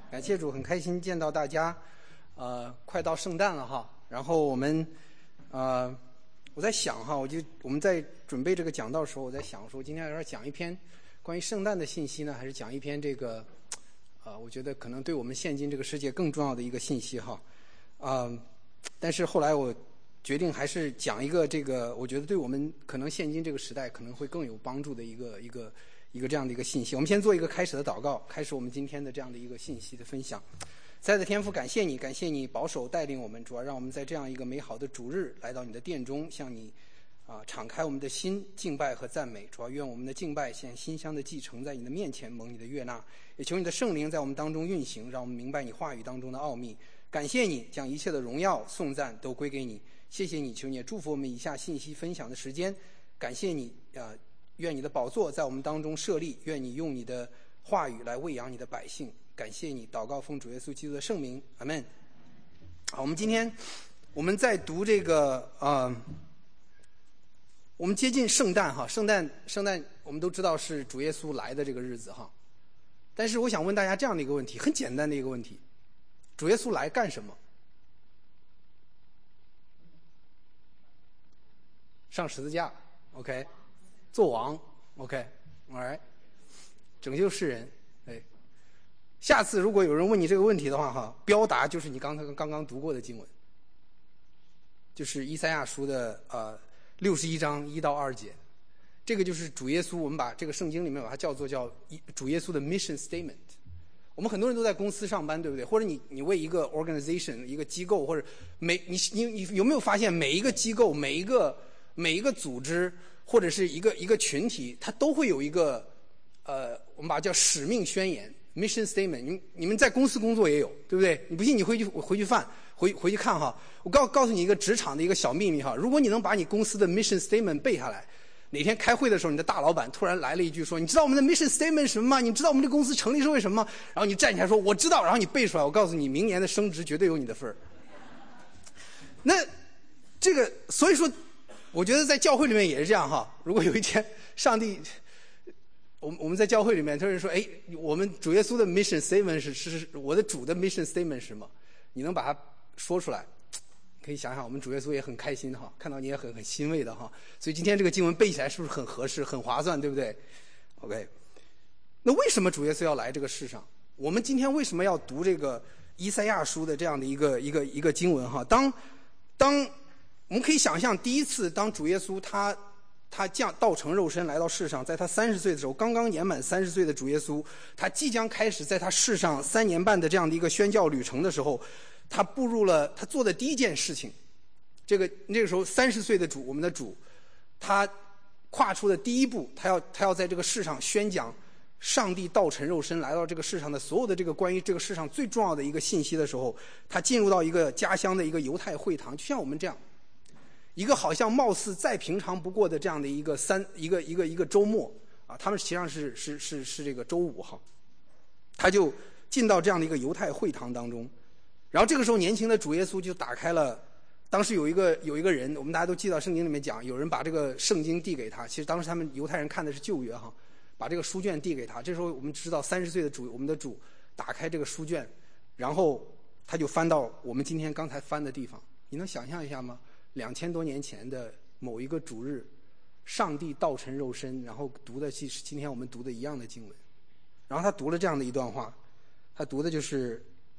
感谢主，很开心见到大家。快到圣诞了哈，然后我们我在想哈，我们在准备这个讲道的时候，我在想说，今天要讲一篇关于圣诞的信息呢，还是讲一篇这个我觉得可能对我们现今这个世界更重要的一个信息哈。但是后来我决定还是讲一个这个，我觉得对我们可能现今这个时代可能会更有帮助的一个这样的一个信息。我们先做一个开始的祷告，开始我们今天的这样的一个信息的分享。亲爱的天父，感谢你保守带领我们，主要让我们在这样一个美好的主日来到你的殿中，向你敞开我们的心，敬拜和赞美。主要愿我们的敬拜像馨香的祭呈在你的面前蒙你的悦纳，也求你的圣灵在我们当中运行，让我们明白你话语当中的奥秘。感谢你将一切的荣耀颂赞都归给你，谢谢你，求你也祝福我们以下信息分享的时间。感谢你愿你的宝座在我们当中设立，愿你用你的话语来喂养你的百姓。感谢你，祷告奉主耶稣基督的圣名，阿们。好，我们今天我们在读这个我们接近圣诞哈，圣诞我们都知道是主耶稣来的这个日子哈。但是我想问大家这样的一个问题，很简单的一个问题：主耶稣来干什么？上十字架 ，OK， 做王 ，OK，all right， 拯救世人。下次如果有人问你这个问题的话哈，标答就是你刚刚读过的经文，就是以赛亚书的61章1到2节。这个就是主耶稣，我们把这个圣经里面把它叫主耶稣的 mission statement。我们很多人都在公司上班，对不对？或者你为一个 organization 一个机构，或者你有没有发现每一个机构每一个组织或者是一个群体，它都会有一个我们把它叫使命宣言 mission statement。你们在公司工作也有，对不对？你不信你回去看哈。我告诉你一个职场的一个小秘密哈，如果你能把你公司的 mission statement 背下来，哪天开会的时候，你的大老板突然来了一句说：“你知道我们的 mission statement 是什么吗？你知道我们这公司成立是为什么吗？”然后你站起来说：“我知道。”然后你背出来，我告诉你，明年的升职绝对有你的份儿。那这个，所以说，我觉得在教会里面也是这样哈。如果有一天上帝，我们在教会里面，突然说：“哎，我们主耶稣的 mission statement 是我的主的 mission statement 是什么？”你能把它说出来？可以想想，我们主耶稣也很开心哈，看到你也很欣慰的哈，所以今天这个经文背起来是不是很合适、很划算，对不对 ？OK， 那为什么主耶稣要来这个世上？我们今天为什么要读这个以赛亚书的这样的一个经文哈？当我们可以想象，第一次当主耶稣他道成肉身来到世上，在他30岁的时候，刚刚年满30岁的主耶稣，他即将开始在他世上3年半的这样的一个宣教旅程的时候。他步入了他做的第一件事情，那个时候30岁的我们的主，他跨出的第一步，他要在这个世上宣讲上帝道成肉身来到这个世上的所有的这个关于这个世上最重要的一个信息的时候，他进入到一个家乡的一个犹太会堂，就像我们这样一个好像貌似再平常不过的这样的一个周末啊，他们实际上是这个周五哈，他就进到这样的一个犹太会堂当中。然后这个时候，年轻的主耶稣就打开了。当时有一个人，我们大家都记到圣经里面讲，有人把这个圣经递给他。其实当时他们犹太人看的是旧约哈，把这个书卷递给他。这时候我们知道30岁的我们的主打开这个书卷，然后他就翻到我们今天刚才翻的地方。你能想象一下吗？2000多年前的某一个主日，上帝道成肉身，然后读的是今天我们读的一样的经文。然后他读了这样的一段话，他读的就是。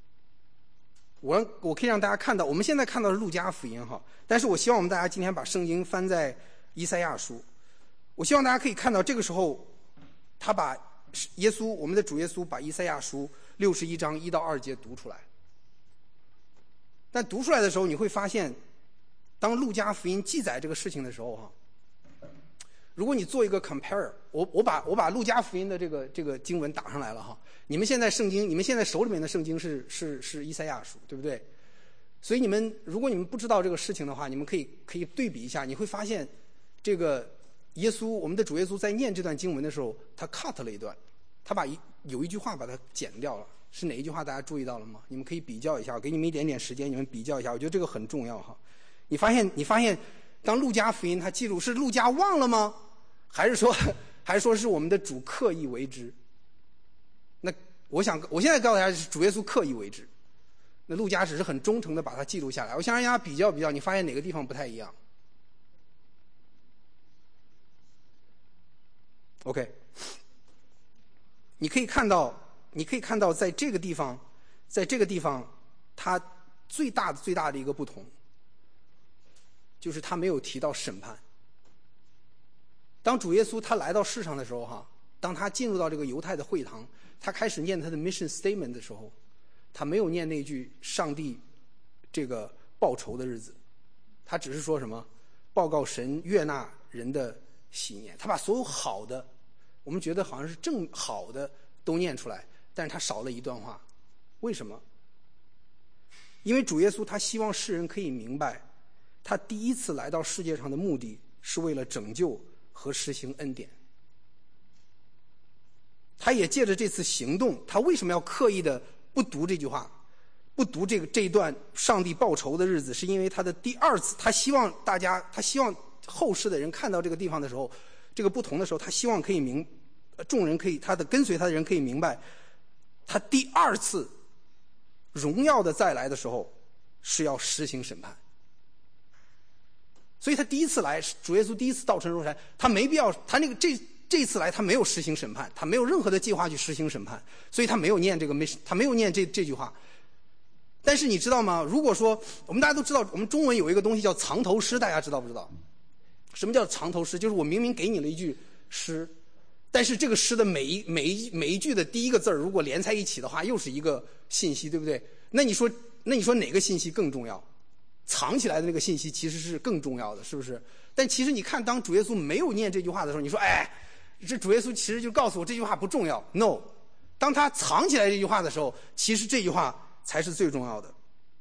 我可以让大家看到，我们现在看到是路加福音哈，但是我希望我们大家今天把圣经翻在以赛亚书。我希望大家可以看到，这个时候他把我们的主耶稣把以赛亚书61章1到2节读出来。但读出来的时候，你会发现，当路加福音记载这个事情的时候哈，如果你做一个 compare， 我把路加福音的这个经文打上来了哈。你们现在手里面的圣经是以赛亚书，对不对？所以如果你们不知道这个事情的话，你们可以对比一下，你会发现这个我们的主耶稣在念这段经文的时候，他 cut 了一段，他有一句话把它剪掉了，是哪一句话？大家注意到了吗？你们可以比较一下，我给你们一点点时间，你们比较一下，我觉得这个很重要哈。你发现当路加福音他记录是路加忘了吗？还是说是我们的主刻意为之？那我现在告诉大家是主耶稣刻意为之，那路加只是很忠诚的把它记录下来。我想让大家比较，你发现哪个地方不太一样 ？OK， 你可以看到在这个地方，它最大的一个不同，就是他没有提到审判。当主耶稣他来到世上的时候当他进入到这个犹太的会堂，他开始念他的 mission statement 的时候，他没有念那句上帝这个报仇的日子，他只是说什么报告神悦纳人的喜念。他把所有好的，我们觉得好像是正好的都念出来，但是他少了一段话。为什么？因为主耶稣他希望世人可以明白，他第一次来到世界上的目的是为了拯救和实行恩典。他也借着这次行动，他为什么要刻意的不读这句话，不读这一段上帝报仇的日子，是因为他的第二次，他希望后世的人看到这个地方的时候，这个不同的时候，他希望可以众人可以，他的跟随他的人可以明白，他第二次荣耀的再来的时候是要实行审判。所以他第一次来，主耶稣第一次到成肉山，他没必要，他那个这次来他没有实行审判，他没有任何的计划去实行审判，所以他没有念他没有念这句话。但是你知道吗？如果说我们大家都知道，我们中文有一个东西叫藏头诗，大家知道不知道？什么叫藏头诗？就是我明明给你了一句诗，但是这个诗的每一句的第一个字如果连在一起的话，又是一个信息，对不对？那你说哪个信息更重要？藏起来的那个信息其实是更重要的，是不是？但其实你看，当主耶稣没有念这句话的时候，你说这主耶稣其实就告诉我这句话不重要。 No， 当他藏起来这句话的时候，其实这句话才是最重要的。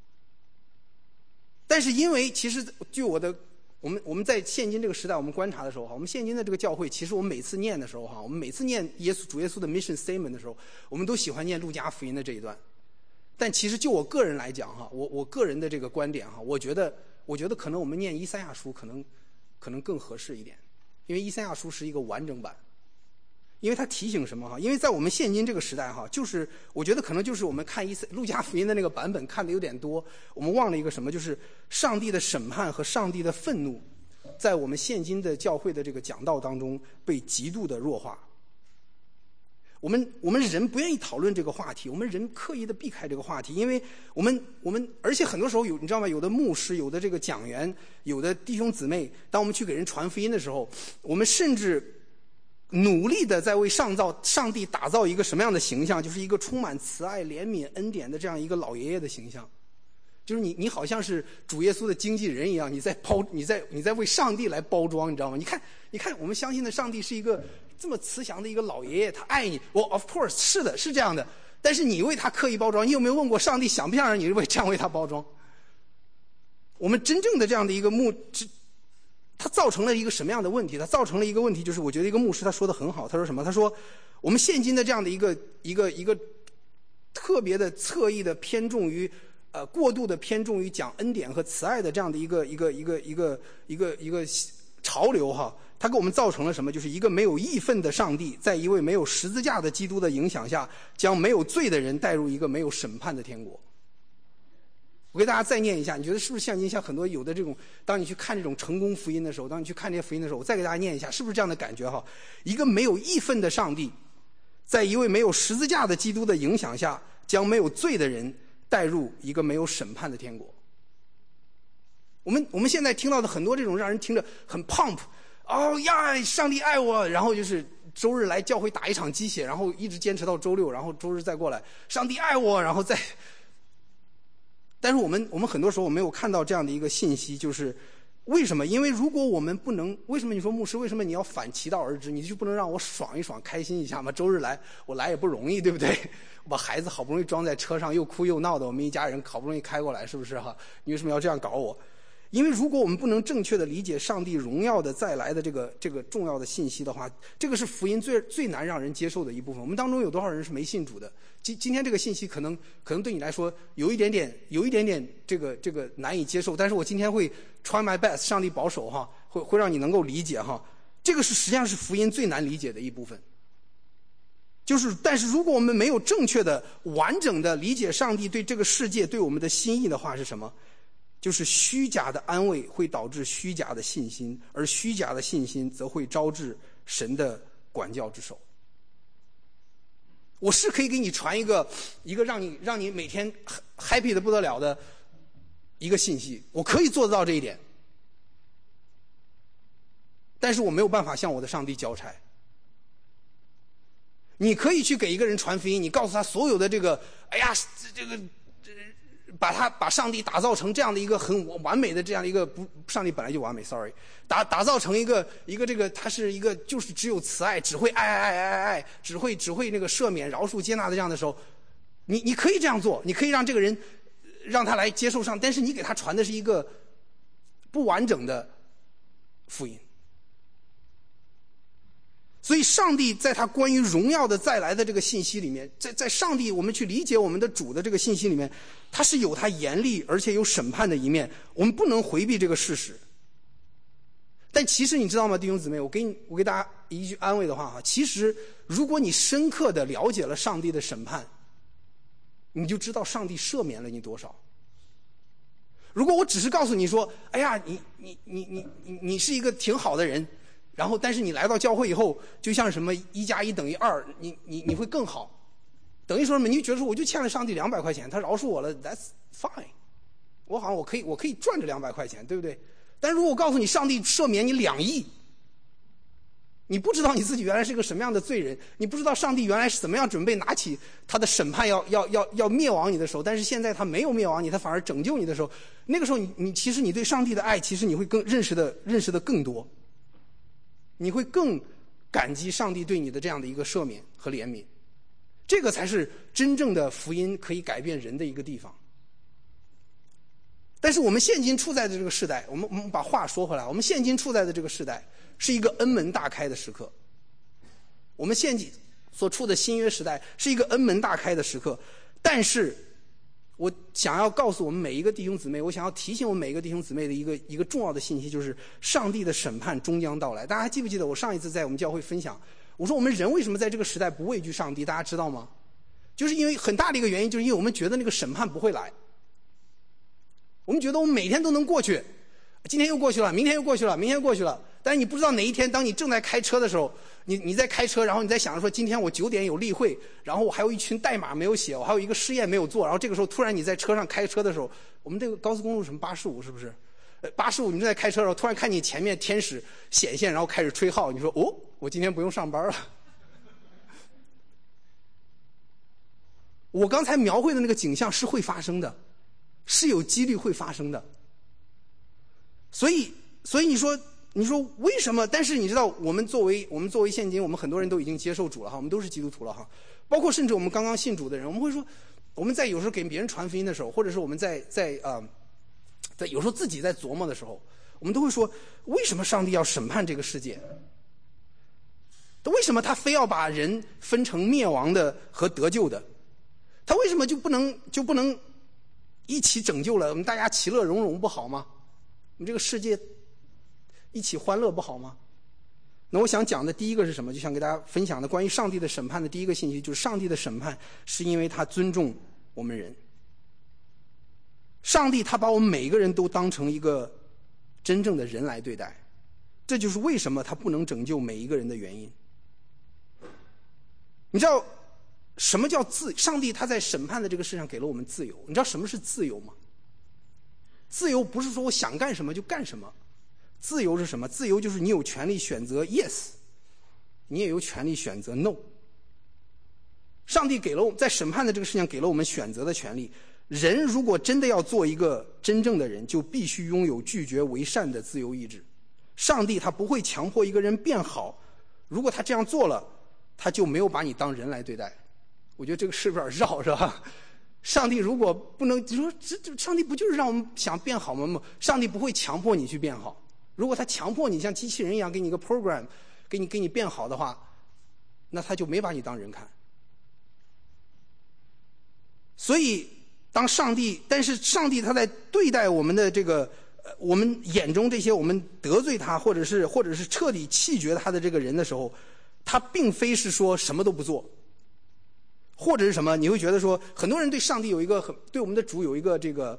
但是因为其实据我们在现今这个时代我们观察的时候我们现今的这个教会，其实我们每次念的时候我们每次念主耶稣的 mission statement 的时候，我们都喜欢念路加福音的这一段。但其实就我个人来讲我个人的这个观点我觉得可能我们念以赛亚书可能更合适一点，因为以赛亚书是一个完整版。因为它提醒什么因为在我们现今这个时代就是我觉得可能就是我们看路加福音的那个版本看的有点多，我们忘了一个什么，就是上帝的审判和上帝的愤怒在我们现今的教会的这个讲道当中被极度的弱化。我们人不愿意讨论这个话题，我们人刻意的避开这个话题，因为我们而且很多时候你知道吗？有的牧师，有的这个讲员，有的弟兄姊妹，当我们去给人传福音的时候，我们甚至努力的在为上帝打造一个什么样的形象，就是一个充满慈爱、怜悯、恩典的这样一个老爷爷的形象。就是你好像是主耶稣的经纪人一样，你在为上帝来包装，你知道吗？你看，我们相信的上帝是一个这么慈祥的一个老爷爷，他爱你。of course 是的，是这样的。但是你为他刻意包装，你有没有问过上帝想不想让你这样为他包装？我们真正的这样的一个它造成了一个什么样的问题？它造成了一个问题，就是我觉得一个牧师他说的很好，他说什么？他说我们现今的这样的一个特别的侧翼的偏重于过度的偏重于讲恩典和慈爱的这样的一个潮流它给我们造成了什么？就是一个没有义愤的上帝，在一位没有十字架的基督的影响下，将没有罪的人带入一个没有审判的天国。我给大家再念一下，你觉得是不是像很多有的这种，当你去看这种成功福音的时候，当你去看这些福音的时候，我再给大家念一下，是不是这样的感觉一个没有义愤的上帝，在一位没有十字架的基督的影响下，将没有罪的人带入一个没有审判的天国。我们现在听到的很多这种让人听着很 pump， 上帝爱我，然后就是周日来教会打一场鸡血，然后一直坚持到周六，然后周日再过来，上帝爱我，然后再。但是我们很多时候没有看到这样的一个信息，就是为什么？因为如果我们不能，为什么你说牧师，为什么你要反其道而之？你就不能让我爽一爽、开心一下吗？周日来，我来也不容易，对不对？我把孩子好不容易装在车上，又哭又闹的，我们一家人好不容易开过来，是不是你为什么要这样搞我？因为如果我们不能正确的理解上帝荣耀的再来的这个重要的信息的话，这个是福音最难让人接受的一部分。我们当中有多少人是没信主的？今天这个信息可能对你来说有一点点这个难以接受，但是我今天会 try my best， 上帝保守会让你能够理解这个是实际上是福音最难理解的一部分。 但是如果我们没有正确的、完整的理解上帝对这个世界、对我们的心意的话，是什么？就是虚假的安慰会导致虚假的信心，而虚假的信心则会招致神的管教之手。我是可以给你传一个让你每天 happy 的不得了的一个信息，我可以做得到这一点，但是我没有办法向我的上帝交差。你可以去给一个人传福音，你告诉他所有的这个，哎呀，把上帝打造成这样的一个很完美的这样的一个上帝本来就完美 ，sorry， 打造成一个这个他是一个就是只有慈爱，只会爱，只会那个赦免、饶恕、接纳的这样的时候，你可以这样做，你可以让这个人让他来接受上，但是你给他传的是一个不完整的福音。所以上帝在他关于荣耀的再来的这个信息里面，在上帝我们去理解我们的主的这个信息里面，他是有他严厉而且有审判的一面，我们不能回避这个事实。但其实你知道吗，弟兄姊妹，我给大家一句安慰的话哈，其实如果你深刻的了解了上帝的审判，你就知道上帝赦免了你多少。如果我只是告诉你说，哎呀，你是一个挺好的人，然后但是你来到教会以后，就像什么1+1=2，你会更好，等于说什么？你就觉得说我就欠了上帝200块钱，他饶恕我了 ，that's fine， 我好像我可以赚这200块钱，对不对？但如果我告诉你上帝赦免你2亿，你不知道你自己原来是个什么样的罪人，你不知道上帝原来是怎么样准备拿起他的审判要灭亡你的时候，但是现在他没有灭亡你，他反而拯救你的时候，那个时候你其实你对上帝的爱，其实你会更认识的更多，你会更感激上帝对你的这样的一个赦免和怜悯，这个才是真正的福音可以改变人的一个地方。但是我们现今处在的这个时代，我们把话说回来，我们现今处在的这个时代是一个恩门大开的时刻。我们现今所处的新约时代是一个恩门大开的时刻，但是我想要告诉我们每一个弟兄姊妹，我想要提醒我们每一个弟兄姊妹的一个重要的信息，就是上帝的审判终将到来。大家还记不记得我上一次在我们教会分享，我说我们人为什么在这个时代不畏惧上帝，大家知道吗？就是因为很大的一个原因，就是因为我们觉得那个审判不会来，我们觉得我们每天都能过去，今天又过去了，明天又过去了，明天又过去了，但是你不知道哪一天，当你正在开车的时候，你在开车，然后你在想说今天我9点有例会，然后我还有一群代码没有写，我还有一个试验没有做，然后这个时候突然你在车上开车的时候，我们这个高速公路什么85是不是？85你正在开车的时候，突然看你前面天使显现，然后开始吹号，你说哦，我今天不用上班了。我刚才描绘的那个景象是会发生的，是有几率会发生的。所以你说为什么？但是你知道，我们作为现今，我们很多人都已经接受主了哈，我们都是基督徒了哈，包括甚至我们刚刚信主的人，我们会说，我们在有时候给别人传福音的时候，或者是我们在有时候自己在琢磨的时候，我们都会说，为什么上帝要审判这个世界？为什么他非要把人分成灭亡的和得救的？他为什么就不能一起拯救了？我们大家其乐融融不好吗？我们这个世界一起欢乐不好吗？那我想讲的第一个是什么？就想给大家分享的关于上帝的审判的第一个信息，就是上帝的审判是因为他尊重我们人。上帝他把我们每一个人都当成一个真正的人来对待，这就是为什么他不能拯救每一个人的原因。你知道什么叫上帝他在审判的这个世上给了我们自由，你知道什么是自由吗？自由不是说我想干什么就干什么，自由是什么？自由就是你有权利选择 yes， 你也有权利选择 no。 上帝给了我们在审判的这个事情给了我们选择的权利。人如果真的要做一个真正的人，就必须拥有拒绝为善的自由意志。上帝他不会强迫一个人变好，如果他这样做了，他就没有把你当人来对待。我觉得这个是不是有点绕，是吧？上帝如果不能，你说这上帝不就是让我们想变好吗？上帝不会强迫你去变好。如果他强迫你像机器人一样给你一个 program， 给你变好的话，那他就没把你当人看。所以但是上帝他在对待我们的这个我们眼中这些我们得罪他或者是彻底弃绝他的这个人的时候，他并非是说什么都不做， 或者是什么？你会觉得说，很多人对上帝对我们的主有一个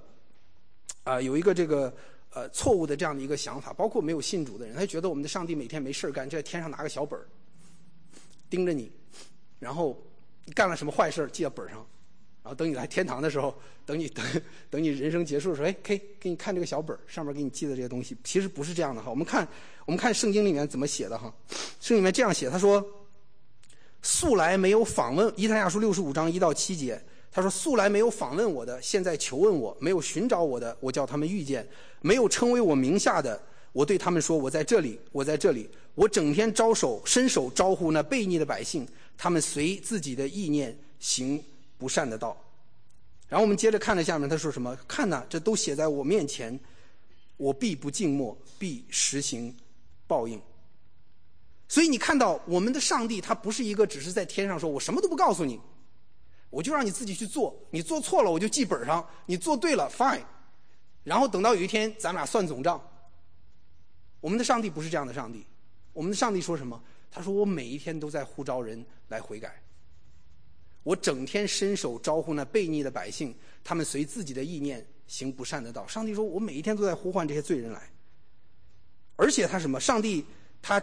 错误的这样的一个想法，包括没有信主的人，他觉得我们的上帝每天没事干，就在天上拿个小本盯着你，然后你干了什么坏事记在本上，然后等你来天堂的时候，等你人生结束的时候，可以给你看这个小本上面给你记的这些东西。其实不是这样的哈。我们看圣经里面怎么写的哈。圣经里面这样写，他说素来没有访问，以赛亚书65章1到7节，他说素来没有访问我的，现在求问我；没有寻找我的，我叫他们遇见；没有称为我名下的，我对他们说，我在这里，我在这里。我整天伸手招呼那悖逆的百姓，他们随自己的意念行不善的道。然后我们接着看了下面他说什么，看哪，这都写在我面前，我必不静默，必实行报应。所以你看到我们的上帝，他不是一个只是在天上说我什么都不告诉你，我就让你自己去做，你做错了我就记本上，你做对了 fine， 然后等到有一天咱们俩算总账。我们的上帝不是这样的上帝。我们的上帝说什么？他说我每一天都在呼召人来悔改，我整天伸手招呼那悖逆的百姓，他们随自己的意念行不善的道。上帝说我每一天都在呼唤这些罪人来。而且他什么？上帝他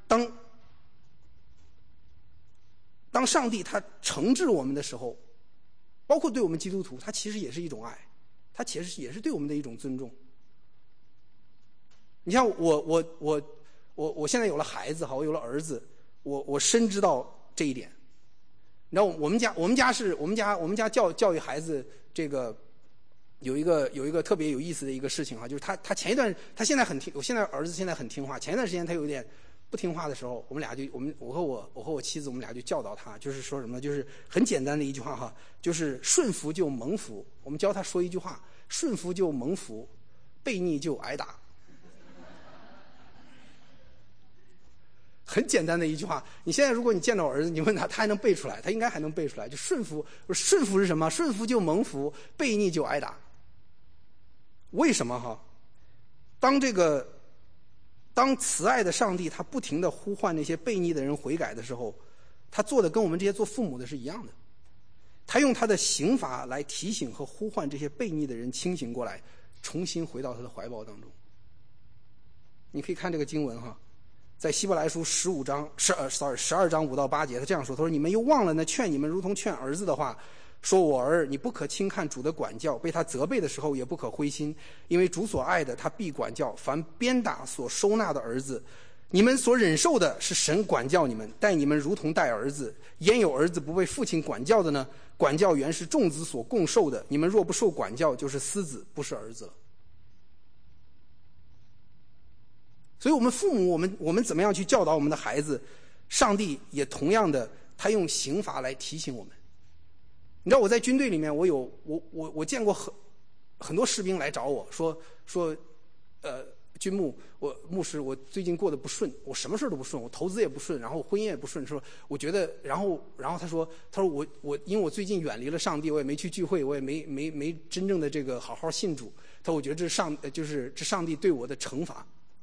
当上帝他惩治我们的时候，包括对我们基督徒，他其实也是一种爱，他其实也是对我们的一种尊重。你像我现在有了孩子哈，我有了儿子，我深知道这一点。你知道我们家教育孩子这个有一个特别有意思的一个事情哈，就是他前一段他现在我现在儿子现在很听话，前一段时间他有点不听话的时候，我和我妻子我们俩就教导他，就是说什么，就是很简单的一句话哈，就是顺服就蒙福。我们教他说一句话，顺服就蒙福，悖逆就挨打。很简单的一句话，你现在如果你见到我儿子，你问他还能背出来，他应该还能背出来。就顺服是什么？顺服就蒙福，悖逆就挨打。为什么哈？当慈爱的上帝他不停地呼唤那些悖逆的人悔改的时候，他做的跟我们这些做父母的是一样的。他用他的刑罚来提醒和呼唤这些悖逆的人清醒过来，重新回到他的怀抱当中。你可以看这个经文哈。在希伯来书12章5到8节，他这样说，他说你们又忘了那劝你们如同劝儿子的话，说我儿，你不可轻看主的管教，被他责备的时候也不可灰心，因为主所爱的他必管教，凡鞭打所收纳的儿子，你们所忍受的是神管教你们，待你们如同待儿子。焉有儿子不被父亲管教的呢？管教原是众子所共受的，你们若不受管教，就是私子，不是儿子了。所以我们父母，我们怎么样去教导我们的孩子？上帝也同样的，他用刑罚来提醒我们。你知道我在军队里面，我见过很多士兵来找我说，军牧师，我最近过得不顺，我什么事都不顺，我投资也不顺，然后婚姻也不顺，说我觉得，然后他说我因为我最近远离了上帝，我也没去聚会，我也没真正的这个好好信主，他说我觉得这上帝对我的惩罚。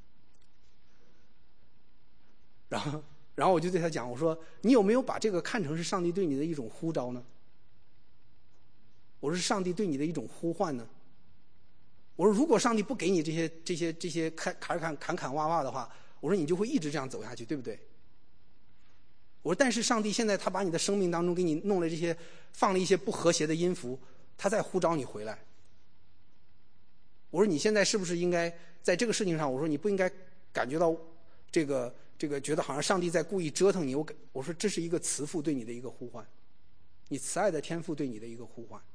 然后我就对他讲，我说你有没有把这个看成是上帝对你的一种呼召呢？我说是上帝对你的一种呼唤呢？我说如果上帝不给你这些砍挖的话，我说你就会一直这样走下去，对不对？我说但是上帝现在他把你的生命当中给你弄了这些，放了一些不和谐的音符，他在呼召你回来。我说你现在是不是应该在这个事情上，我说你不应该感觉到这个觉得好像上帝在故意折腾你，我说这是一个慈父对你的一个呼唤，你慈爱的天父对你的一个呼唤。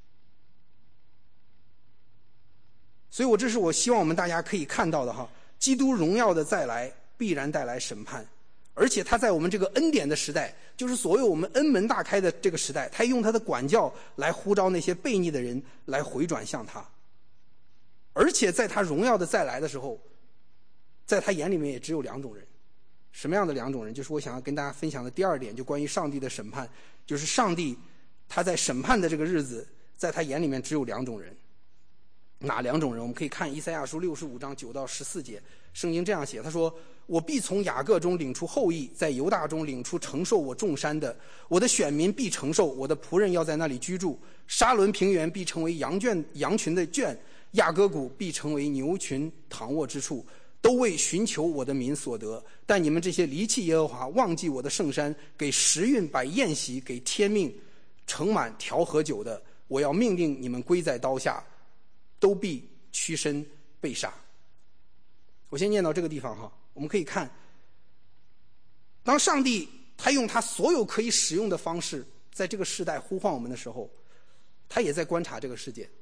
所以这是我希望我们大家可以看到的哈，基督荣耀的再来必然带来审判，而且他在我们这个恩典的时代，就是所谓我们恩门大开的这个时代，他用他的管教来呼召那些悖逆的人来回转向他，而且在他荣耀的再来的时候，在他眼里面也只有两种人。什么样的两种人？就是我想要跟大家分享的第二点，就关于上帝的审判，就是上帝他在审判的这个日子，在他眼里面只有两种人。 哪两种人？我们可以看以赛亚书65章9到14节，圣经这样写，他说：我必从雅各中领出后裔，在犹大中领出承受我众山的。我的选民必承受，我的仆人要在那里居住。沙伦平原必成为羊群的圈，亚割谷必成为牛群躺卧之处，都为寻求我的民所得。但你们这些离弃耶和华、忘记我的圣山，给时运摆宴席，给天命盛满调和酒的，我要命令你们归在刀下，都必屈身被杀。我先念到这个地方哈，我们可以看，当上帝他用他所有可以使用的方式，在这个时代呼唤我们的时候，他也在观察这个世界，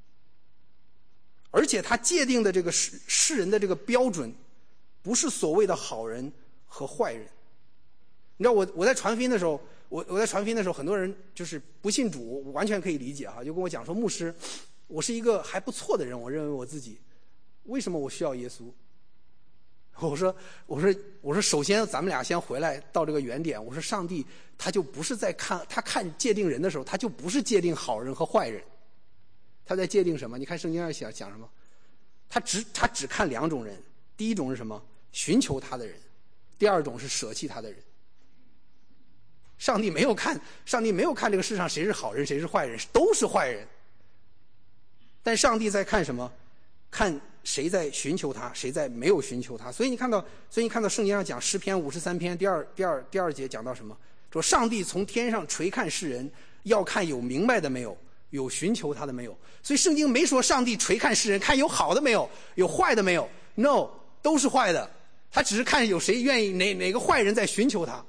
而且他界定的这个世人的这个标准，不是所谓的好人和坏人。你知道我在传福音的时候，我在传福音的时候，很多人就是不信主，我完全可以理解啊，就跟我讲说，牧师，我是一个还不错的人，我认为我自己，为什么我需要耶稣？我说，首先咱们俩先回来到这个原点。我说，上帝他就不是在看界定人的时候，他就不是界定好人和坏人，他在界定什么？你看圣经上讲什么？他只看两种人，第一种是什么？寻求他的人，第二种是舍弃他的人。上帝没有看这个世上谁是好人谁是坏人，都是坏人。但上帝在看什么？看谁在寻求他，谁在没有寻求他。所以你看到圣经上讲诗篇53篇第二节讲到什么？说上帝从天上垂看世人，要看有明白的没有，有寻求他的没有。所以圣经没说上帝垂看世人，看有好的没有，有坏的没有。No， 都是坏的。他只是看有谁愿意哪个坏人在寻求他。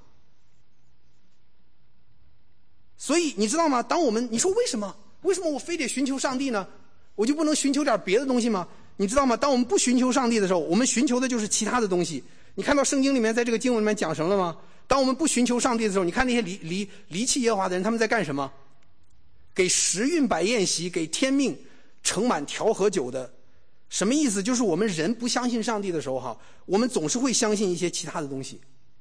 所以你知道吗？你说为什么我非得寻求上帝呢？我就不能寻求点别的东西吗？你知道吗？当我们不寻求上帝的时候，我们寻求的就是其他的东西。你看到圣经里面在这个经文里面讲什么了吗？当我们不寻求上帝的时候，你看那些离弃耶和华的人，他们在干什么？给时运摆宴席，给天命盛满调和酒的。什么意思？就是我们人不相信上帝的时候哈，我们总是会相信一些其他的东西。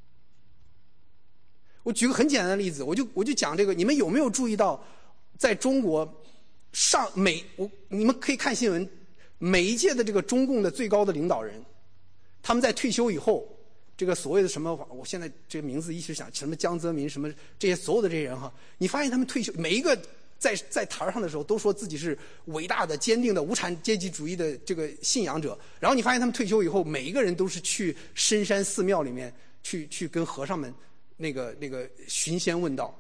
我举个很简单的例子，我就讲这个，你们有没有注意到，在中国你们可以看新闻，每一届的这个中共的最高的领导人，他们在退休以后，这个所谓的什么，我现在这个名字一时想，什么江泽民什么这些所有的这些人哈，你发现他们退休每一个在台上的时候都说自己是伟大的坚定的无产阶级主义的这个信仰者，然后你发现他们退休以后，每一个人都是去深山寺庙里面去跟和尚们那个寻仙问道。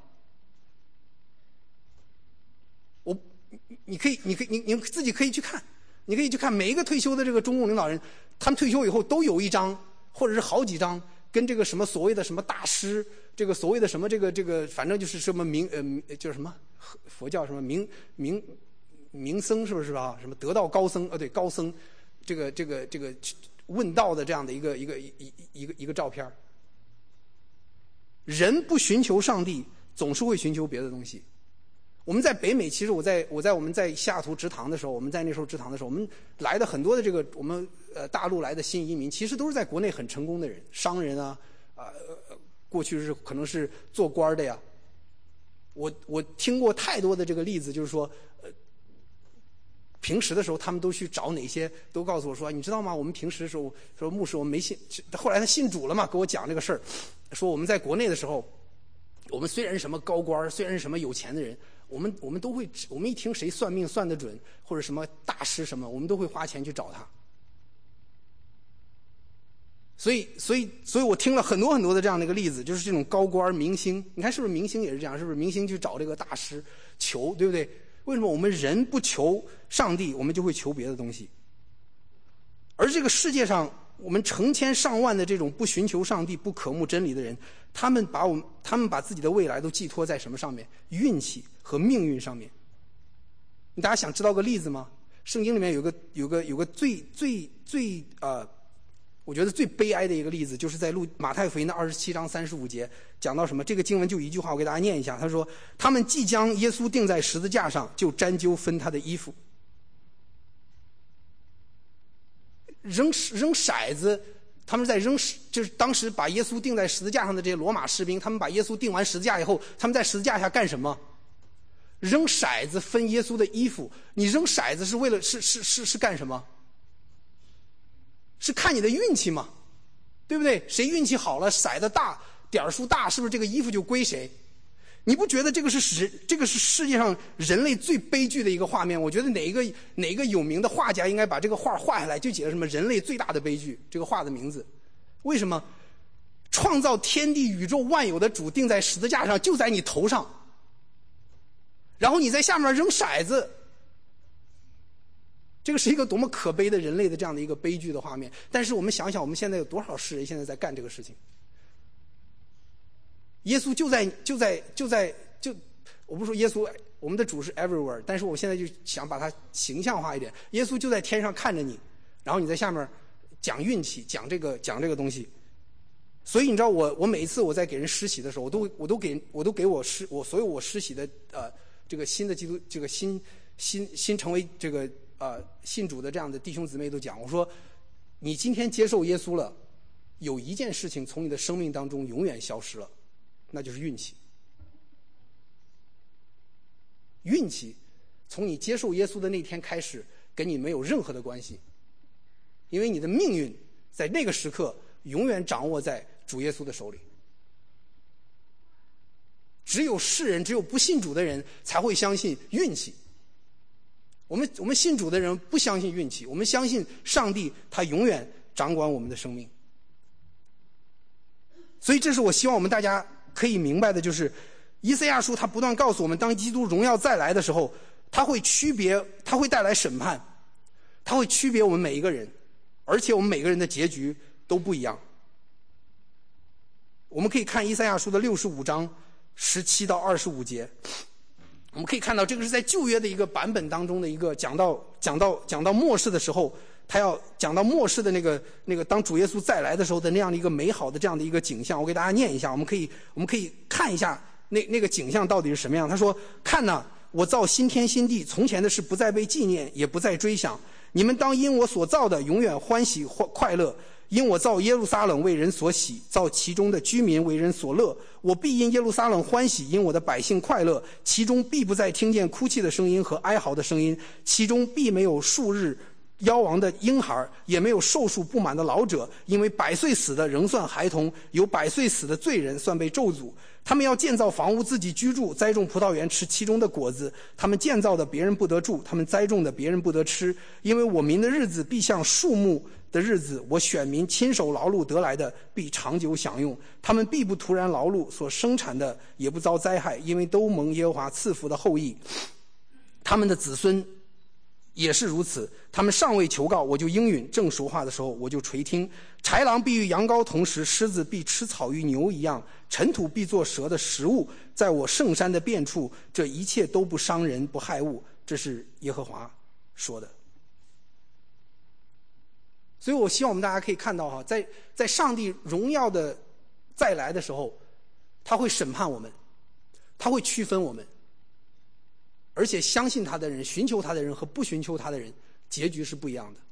你自己可以去看，你可以去看每一个退休的这个中共领导人，他们退休以后都有一张或者是好几张跟这个什么所谓的什么大师，这个所谓的什么这个反正就是什么就是什么佛教什么名僧是不是吧？什么得道高僧对高僧，这个问道的这样的一个照片。人不寻求上帝，总是会寻求别的东西。我们在北美，其实我们在西雅图植堂的时候，我们在那时候植堂的时候，我们来的很多的这个我们大陆来的新移民，其实都是在国内很成功的人，商人啊，过去是可能是做官的呀。我听过太多的这个例子，就是说，平时的时候他们都去找哪些，都告诉我说，你知道吗？我们平时的时候说牧师我们没信，后来他信主了嘛，给我讲这个事儿，说我们在国内的时候，我们虽然是什么高官，虽然是什么有钱的人。我们都会，我们一听谁算命算得准，或者什么大师什么，我们都会花钱去找他。所以我听了很多很多的这样的一个例子，就是这种高官明星，你看是不是明星也是这样？是不是明星去找这个大师求，对不对？为什么我们人不求上帝，我们就会求别的东西？而这个世界上，我们成千上万的这种不寻求上帝、不渴慕真理的人，他们把自己的未来都寄托在什么上面？运气和命运上面。大家想知道个例子吗？圣经里面有个最我觉得最悲哀的一个例子，就是在马太福音的27章35节讲到什么？这个经文就一句话，我给大家念一下。他说：“他们即将耶稣钉在十字架上，就沾揪分他的衣服。”扔骰子，他们在就是当时把耶稣钉在十字架上的这些罗马士兵，他们把耶稣钉完十字架以后，他们在十字架下干什么？ 扔骰子分耶稣的衣服，你扔骰子是为了是干什么？是看你的运气嘛，对不对？谁运气好了，骰子大，点数大，是不是这个衣服就归谁？你不觉得这个是世界上人类最悲剧的一个画面？我觉得哪一个有名的画家应该把这个画画下来，就写了什么人类最大的悲剧，这个画的名字。为什么？创造天地宇宙万有的主钉在十字架上，就在你头上，然后你在下面扔骰子，这个是一个多么可悲的人类的这样的一个悲剧的画面。但是我们想想，我们现在有多少世人现在在干这个事情？耶稣就在，我不说耶稣，我们的主是 everywhere， 但是我现在就想把它形象化一点。耶稣就在天上看着你，然后你在下面讲运气，讲这个东西。所以你知道我每一次我在给人施洗的时候，我都给我所有我施洗的这个新的基督这个新成为这个信主的这样的弟兄姊妹都讲，我说你今天接受耶稣了，有一件事情从你的生命当中永远消失了，那就是运气。运气从你接受耶稣的那天开始跟你没有任何的关系，因为你的命运在那个时刻永远掌握在主耶稣的手里。只有世人，只有不信主的人才会相信运气。我们信主的人不相信运气，我们相信上帝他永远掌管我们的生命。所以这是我希望我们大家可以明白的，就是以赛亚书他不断告诉我们，当基督荣耀再来的时候，他会带来审判，他会区别我们每一个人，而且我们每个人的结局都不一样。我们可以看以赛亚书的65章17到25节，我们可以看到这个是在旧约的一个版本当中的一个讲到末世的时候，他要讲到末世的那个当主耶稣再来的时候的那样的一个美好的这样的一个景象。我给大家念一下，我们可以看一下那个景象到底是什么样。他说：看哪，我造新天新地，从前的事不再被纪念，也不再追想。你们当因我所造的永远欢喜快乐，因我造耶路撒冷为人所喜，造其中的居民为人所乐。我必因耶路撒冷欢喜，因我的百姓快乐，其中必不再听见哭泣的声音和哀嚎的声音，其中必没有数日夭亡的婴孩，也没有寿数不满的老者，因为100岁死的仍算孩童，有100岁死的罪人算被咒诅。他们要建造房屋自己居住，栽种葡萄园吃其中的果子。他们建造的别人不得住，他们栽种的别人不得吃。因为我民的日子必像树木的日子，我选民亲手劳碌得来的必长久享用。他们必不突然劳碌，所生产的也不遭灾害，因为都蒙耶和华赐福的后裔。他们的子孙也是如此，他们尚未求告，我就应允；正说话的时候，我就垂听。豺狼必与羊羔同食，狮子必吃草与牛一样，尘土必作蛇的食物。在我圣山的遍处，这一切都不伤人不害物。这是耶和华说的。所以我希望我们大家可以看到哈，在上帝荣耀的再来的时候，他会审判我们，他会区分我们，而且相信他的人、寻求他的人和不寻求他的人，结局是不一样的。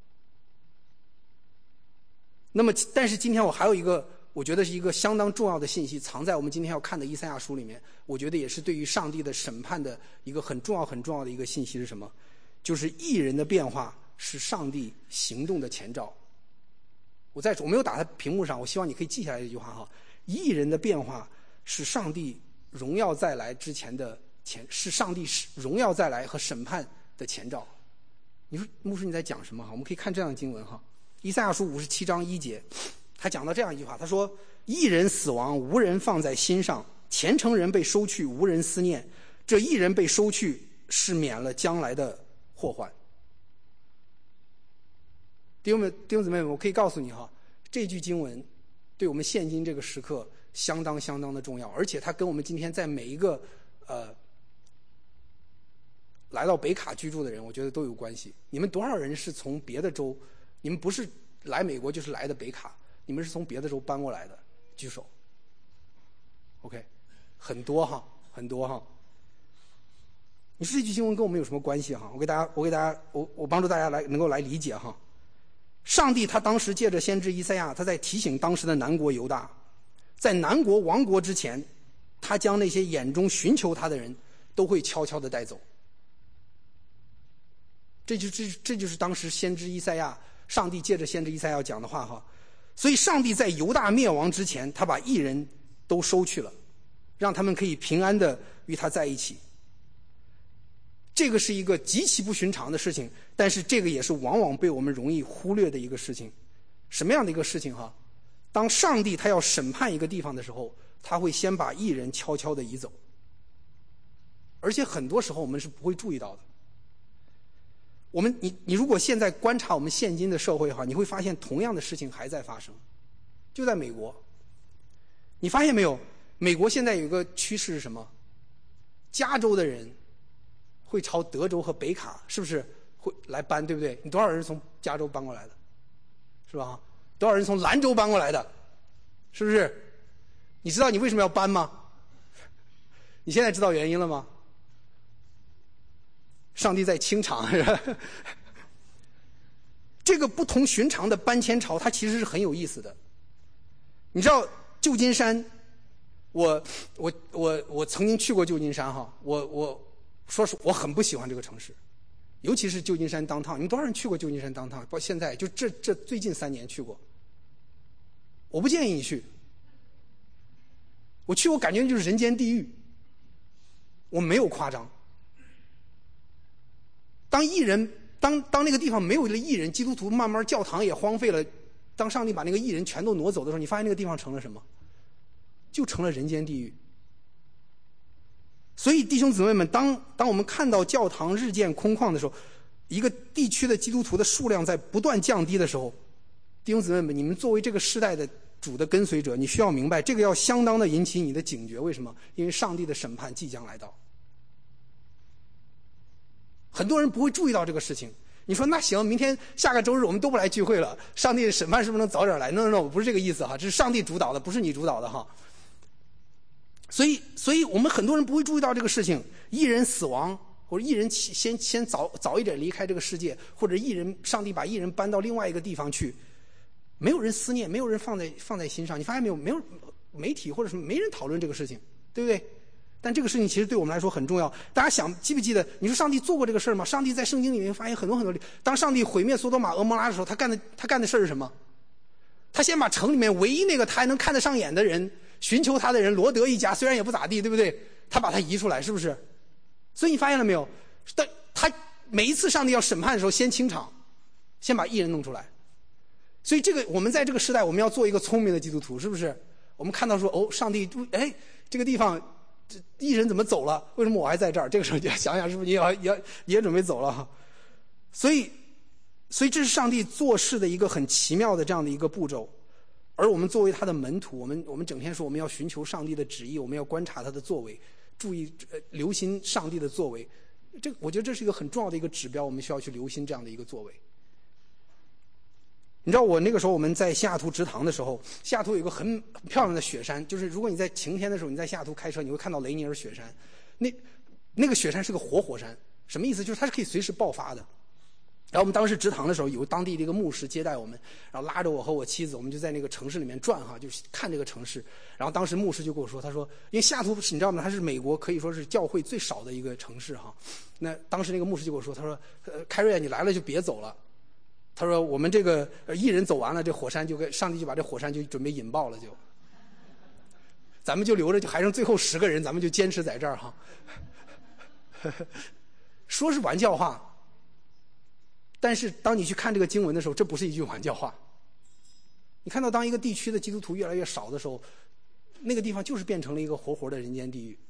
那么，但是今天我还有一个，我觉得是一个相当重要的信息，藏在我们今天要看的以赛亚书里面。我觉得也是对于上帝的审判的一个很重要的一个信息是什么？就是义人的变化是上帝行动的前兆。我没有打在屏幕上，我希望你可以记下来这句话哈：义人的变化是上帝荣耀再来之前的是上帝荣耀再来和审判的前兆。你说牧师你在讲什么哈？我们可以看这样的经文哈，以赛亚书57章1节，他讲到这样一句话，他说：义人死亡，无人放在心上；虔诚人被收去，无人思念。这义人被收去，是免了将来的祸患。弟兄姊妹们，我可以告诉你哈，这句经文对我们现今这个时刻相当的重要，而且它跟我们今天在每一个来到北卡居住的人，我觉得都有关系。你们多少人是从别的州，你们不是来美国就是来的北卡，你们是从别的州搬过来的？举手。OK， 很多哈。你说这句经文跟我们有什么关系哈？我帮助大家能够来理解哈。上帝他当时借着先知以赛亚，他在提醒当时的南国犹大，在南国亡国之前，他将那些眼中寻求他的人都会悄悄地带走。这就是当时先知以赛亚，上帝借着先知以赛亚讲的话哈。所以上帝在犹大灭亡之前，他把义人都收去了，让他们可以平安地与他在一起。这个是一个极其不寻常的事情，但是这个也是往往被我们容易忽略的一个事情。什么样的一个事情哈？当上帝他要审判一个地方的时候，他会先把义人悄悄地移走，而且很多时候我们是不会注意到的。你如果现在观察我们现今的社会哈，你会发现同样的事情还在发生。就在美国，你发现没有？美国现在有一个趋势是什么？加州的人会朝德州和北卡是不是会来搬，对不对？你多少人从加州搬过来的，是吧？多少人从兰州搬过来的，是不是？你知道你为什么要搬吗？你现在知道原因了吗？上帝在清场。这个不同寻常的搬迁潮，它其实是很有意思的。你知道旧金山，我曾经去过旧金山哈，我说实我很不喜欢这个城市，尤其是旧金山downtown。你们多少人去过旧金山downtown？包括现在就这最近3年去过，我不建议你去。我去，我感觉就是人间地狱，我没有夸张。当艺人，当那个地方没有了艺人，基督徒慢慢教堂也荒废了，当上帝把那个艺人全都挪走的时候，你发现那个地方成了什么？就成了人间地狱。所以弟兄姊妹们，当我们看到教堂日渐空旷的时候，一个地区的基督徒的数量在不断降低的时候，弟兄姊妹们，你们作为这个时代的主的跟随者，你需要明白，这个要相当的引起你的警觉。为什么？因为上帝的审判即将来到。很多人不会注意到这个事情。你说那行，明天下个周日我们都不来聚会了，上帝的审判是不是能早点来？ No， 不是这个意思哈，这是上帝主导的，不是你主导的哈。所以我们很多人不会注意到这个事情。一人死亡，或者一人先早一点离开这个世界，或者上帝把一人搬到另外一个地方去，没有人思念，没有人放在心上。你发现没有？没有媒体或者什么，没人讨论这个事情，对不对？但这个事情其实对我们来说很重要。大家记不记得？你说上帝做过这个事儿吗？上帝在圣经里面发现很多当上帝毁灭索多玛、蛾摩拉的时候，他干的事儿是什么？他先把城里面唯一那个他还能看得上眼的人，寻求他的人，罗德一家，虽然也不咋地，对不对？他把他移出来，是不是？所以你发现了没有？他每一次上帝要审判的时候，先清场，先把义人弄出来。所以我们在这个时代，我们要做一个聪明的基督徒，是不是？我们看到说，上帝，这个地方义人怎么走了？为什么我还在这儿？这个时候就要想想，是不是也准备走了？所以这是上帝做事的一个很奇妙的这样的一个步骤。而我们作为他的门徒，我们整天说我们要寻求上帝的旨意，我们要观察他的作为，注意留心上帝的作为。我觉得这是一个很重要的一个指标，我们需要去留心这样的一个作为。你知道我那个时候我们在西雅图植堂的时候，西雅图有一个很漂亮的雪山，就是如果你在晴天的时候你在西雅图开车，你会看到雷尼尔雪山。那个雪山是个活火山，什么意思？就是它是可以随时爆发的。然后我们当时植堂的时候，有当地的一个牧师接待我们，然后拉着我和我妻子，我们就在那个城市里面转哈，就是看这个城市。然后当时牧师就跟我说，他说，因为西雅图你知道吗？它是美国可以说是教会最少的一个城市哈。那当时那个牧师就跟我说，他说，凯瑞，你来了就别走了。他说我们这个一人走完了，这火山上帝就把这火山就准备引爆了，咱们就留着，就还剩最后10个人，咱们就坚持在这儿哈。说是玩笑话，但是当你去看这个经文的时候，这不是一句玩笑话。你看到当一个地区的基督徒越来越少的时候，那个地方就是变成了一个活的人间地狱。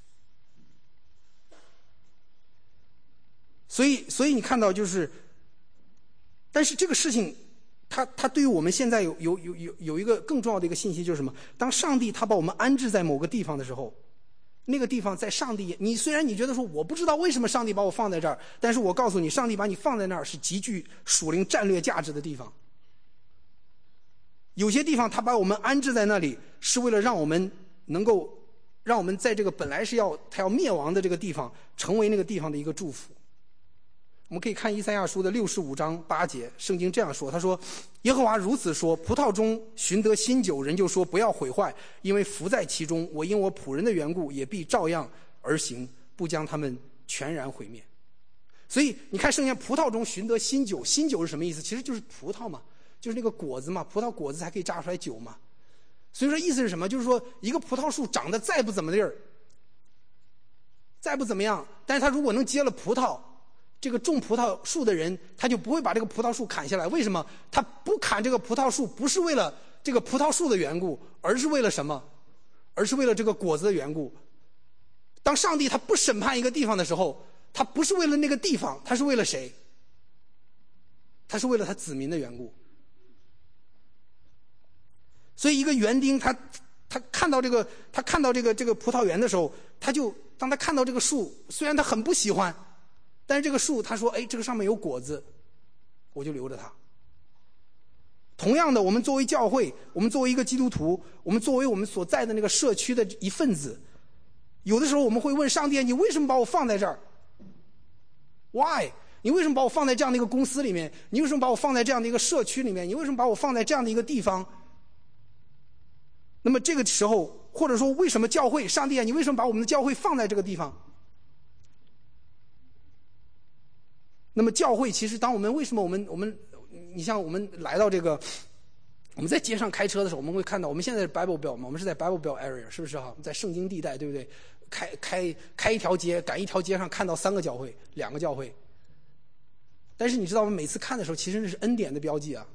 所以你看到就是。但是这个事情，它对于我们现在有一个更重要的一个信息，就是什么？当上帝他把我们安置在某个地方的时候，那个地方在上帝，你虽然你觉得说我不知道为什么上帝把我放在这儿，但是我告诉你，上帝把你放在那儿是极具属灵战略价值的地方。有些地方他把我们安置在那里，是为了让我们在这个本来他要灭亡的这个地方，成为那个地方的一个祝福。我们可以看以赛亚书的65章8节，圣经这样说，他说，耶和华如此说，葡萄中寻得新酒，人就说不要毁坏，因为伏在其中，我因我仆人的缘故也必照样而行， 不将他们全然毁灭。所以你看圣经葡萄中寻得新酒，新酒是什么意思？其实就是葡萄嘛，就是那个果子嘛，葡萄果子才可以榨出来酒嘛。所以说意思是什么？就是说一个葡萄树长得再不怎么地儿，再不怎么样，但是他如果能结了葡萄，这个种葡萄树的人他就不会把这个葡萄树砍下来。为什么？他不砍这个葡萄树不是为了这个葡萄树的缘故，而是为了什么？而是为了这个果子的缘故。当上帝他不审判一个地方的时候，他不是为了那个地方，他是为了谁？他是为了他子民的缘故。所以一个园丁他看到这个葡萄园的时候，当他看到这个树，虽然他很不喜欢，但是这个树他说，哎，这个上面有果子，我就留着它。同样的，我们作为教会，我们作为一个基督徒，我们作为我们所在的那个社区的一份子，有的时候我们会问上帝，你为什么把我放在这儿 ？Why？ 你为什么把我放在这样的一个公司里面？你为什么把我放在这样的一个社区里面？你为什么把我放在这样的一个地方？那么这个时候，或者说为什么教会，上帝啊，你为什么把我们的教会放在这个地方？那么教会其实为什么我们你像我们来到这个，我们在街上开车的时候，我们会看到，我们现在是 Bible Belt 嘛，我们是在 Bible Belt area， 是不是哈？在圣经地带，对不对？开一条街，赶一条街上看到3个教会，2个教会。但是你知道，我们每次看的时候，其实那是恩典的标记啊。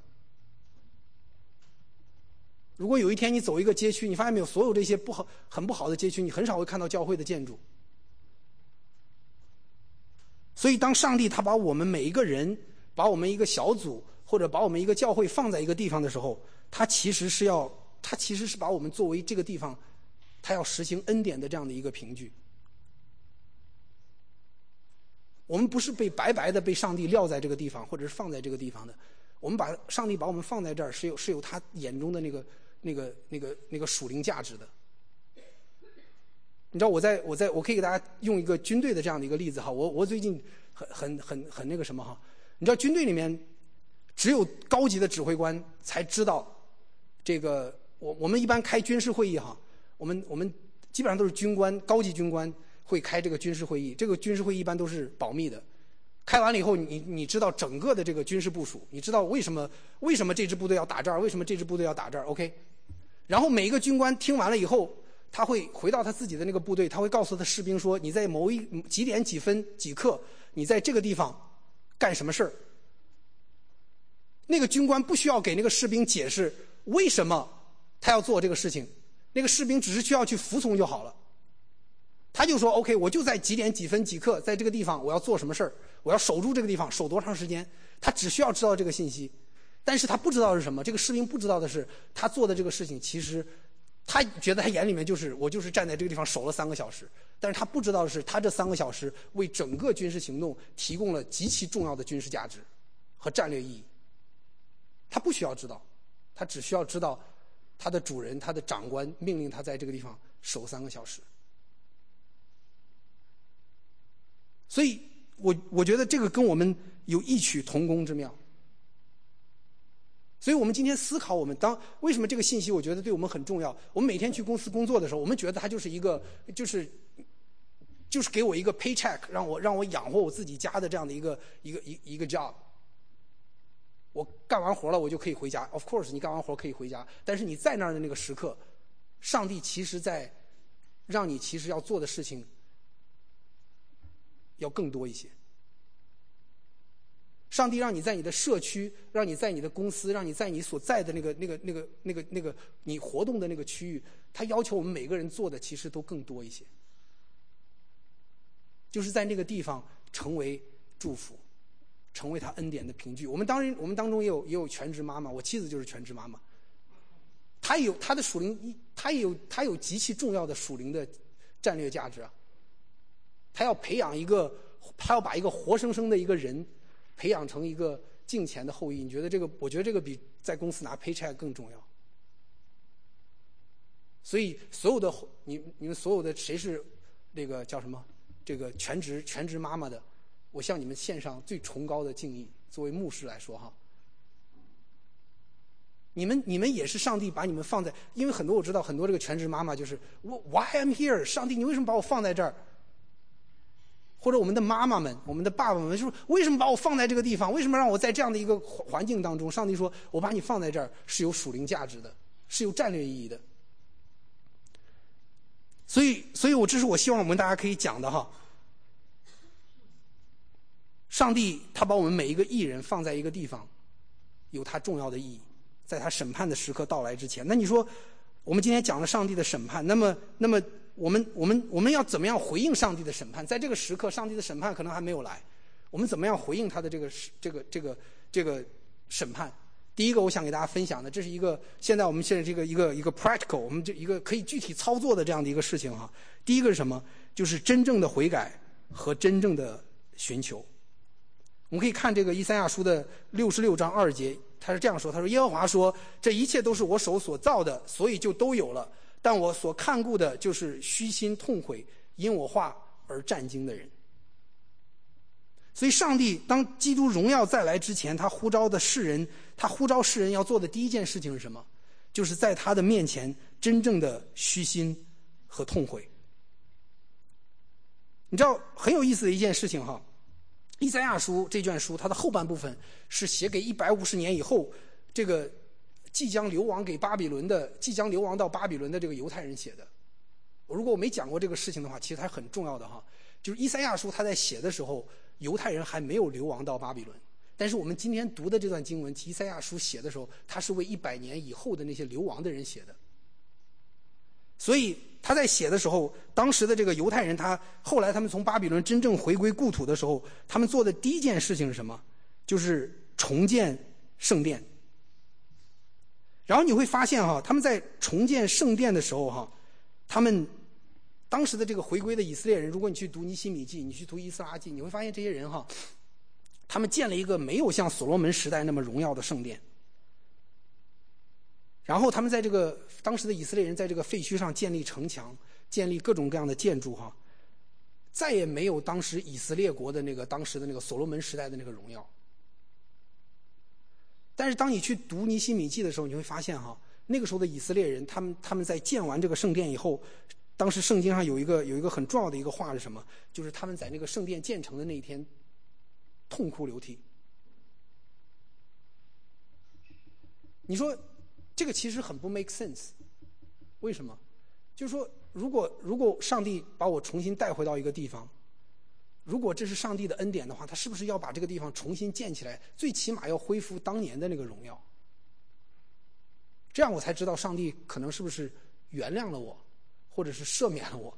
如果有一天你走一个街区，你发现没有，所有这些很不好的街区，你很少会看到教会的建筑。所以当上帝他把我们每一个人，把我们一个小组，或者把我们一个教会放在一个地方的时候，他其实是把我们作为这个地方，他要实行恩典的这样的一个凭据。我们不是白白的被上帝撂在这个地方，或者是放在这个地方的。我们上帝把我们放在这儿，是有他眼中的那个属灵价值的。你知道我可以给大家用一个军队的这样的一个例子哈，我最近很那个什么哈，你知道军队里面只有高级的指挥官才知道这个，我们一般开军事会议哈，我们基本上都是军官，高级军官会开这个军事会议，这个军事会议一般都是保密的。开完了以后，你知道整个的这个军事部署，你知道为什么这支部队要打这儿，为什么这支部队要打这儿 ，OK？ 然后每一个军官听完了以后，他会回到他自己的那个部队，他会告诉他士兵说，你在某几点几分几刻，你在这个地方干什么事儿。那个军官不需要给那个士兵解释为什么他要做这个事情，那个士兵只是需要去服从就好了。他就说 OK， 我就在几点几分几刻在这个地方，我要做什么事儿，我要守住这个地方，守多长时间，他只需要知道这个信息。但是他不知道是什么，这个士兵不知道的是，他做的这个事情其实他觉得他眼里面就是我就是站在这个地方守了3个小时，但是他不知道的是，他这3个小时为整个军事行动提供了极其重要的军事价值和战略意义。他不需要知道，他只需要知道他的主人，他的长官命令他在这个地方守3个小时。所以我觉得这个跟我们有异曲同工之妙。所以我们今天思考，为什么这个信息我觉得对我们很重要。我们每天去公司工作的时候，我们觉得它就是一个就是给我一个 paycheck， 让我养活我自己家的这样的一个 job。我干完活了，我就可以回家。Of course， 你干完活可以回家，但是你在那儿的那个时刻，上帝其实在让你其实要做的事情要更多一些。上帝让你在你的社区，让你在你的公司，让你在你所在的那个你活动的那个区域，他要求我们每个人做的其实都更多一些，就是在那个地方成为祝福，成为他恩典的凭据。我们当中也有全职妈妈，我妻子就是全职妈妈，她有她的属灵，她有极其重要的属灵的战略价值啊。她要把一个活生生的一个人培养成一个敬虔的后裔。你觉得这个？我觉得这个比在公司拿 paycheck 更重要。所以所有的你们所有的谁是那个叫什么这个全职妈妈的，我向你们献上最崇高的敬意。作为牧师来说哈，你们也是上帝把你们放在，因为我知道很多这个全职妈妈就是Why I'm here， 上帝你为什么把我放在这儿？ 或者我们的妈妈们、我们的爸爸们说：“为什么把我放在这个地方？为什么让我在这样的一个环境当中？”上帝说：“我把你放在这儿是有属灵价值的，是有战略意义的。”所以这是我希望我们大家可以讲的哈。上帝他把我们每一个义人放在一个地方，有他重要的意义，在他审判的时刻到来之前。那你说，我们今天讲了上帝的审判，那么我们要怎么样回应上帝的审判？在这个时刻，上帝的审判可能还没有来，我们怎么样回应他的这个审判？第一个，我想给大家分享的，这是一个我们现在这个一个 practical， 我们这一个可以具体操作的这样的一个事情哈。第一个是什么？就是真正的悔改和真正的寻求。我们可以看这个以赛亚书的66章2节，他是这样说：“他说，耶和华说，这一切都是我手所造的，所以就都有了。但我所看顾的就是虚心痛悔，因我话而战惊的人。”所以上帝当基督荣耀再来之前，他呼召世人要做的第一件事情是什么？就是在他的面前真正的虚心和痛悔。你知道很有意思的一件事情哈，以赛亚书这卷书它的后半部分是写给150年以后这个即将流亡到巴比伦的这个犹太人写的。如果我没讲过这个事情的话，其实它很重要的哈。就是以赛亚书他在写的时候，犹太人还没有流亡到巴比伦，但是我们今天读的这段经文，以赛亚书写的时候，他是为100年以后的那些流亡的人写的。所以他在写的时候，当时的这个犹太人，后来他们从巴比伦真正回归故土的时候，他们做的第一件事情是什么？就是重建圣殿。然后你会发现哈，他们在重建圣殿的时候哈，他们当时的这个回归的以色列人，如果你去读尼希米记，你去读以斯拉记，你会发现这些人哈，他们建了一个没有像所罗门时代那么荣耀的圣殿。然后他们在这个当时的以色列人在这个废墟上建立城墙，建立各种各样的建筑哈，再也没有当时以色列国的当时的那个所罗门时代的那个荣耀。但是当你去读尼希米记的时候，你会发现哈，那个时候的以色列人，他们在建完这个圣殿以后，当时圣经上有一个很重要的一个话是什么？就是他们在那个圣殿建成的那一天，痛哭流涕。你说这个其实很不 make sense， 为什么？就是说，如果上帝把我重新带回到一个地方，如果这是上帝的恩典的话，他是不是要把这个地方重新建起来？最起码要恢复当年的那个荣耀。这样我才知道上帝可能是不是原谅了我，或者是赦免了我。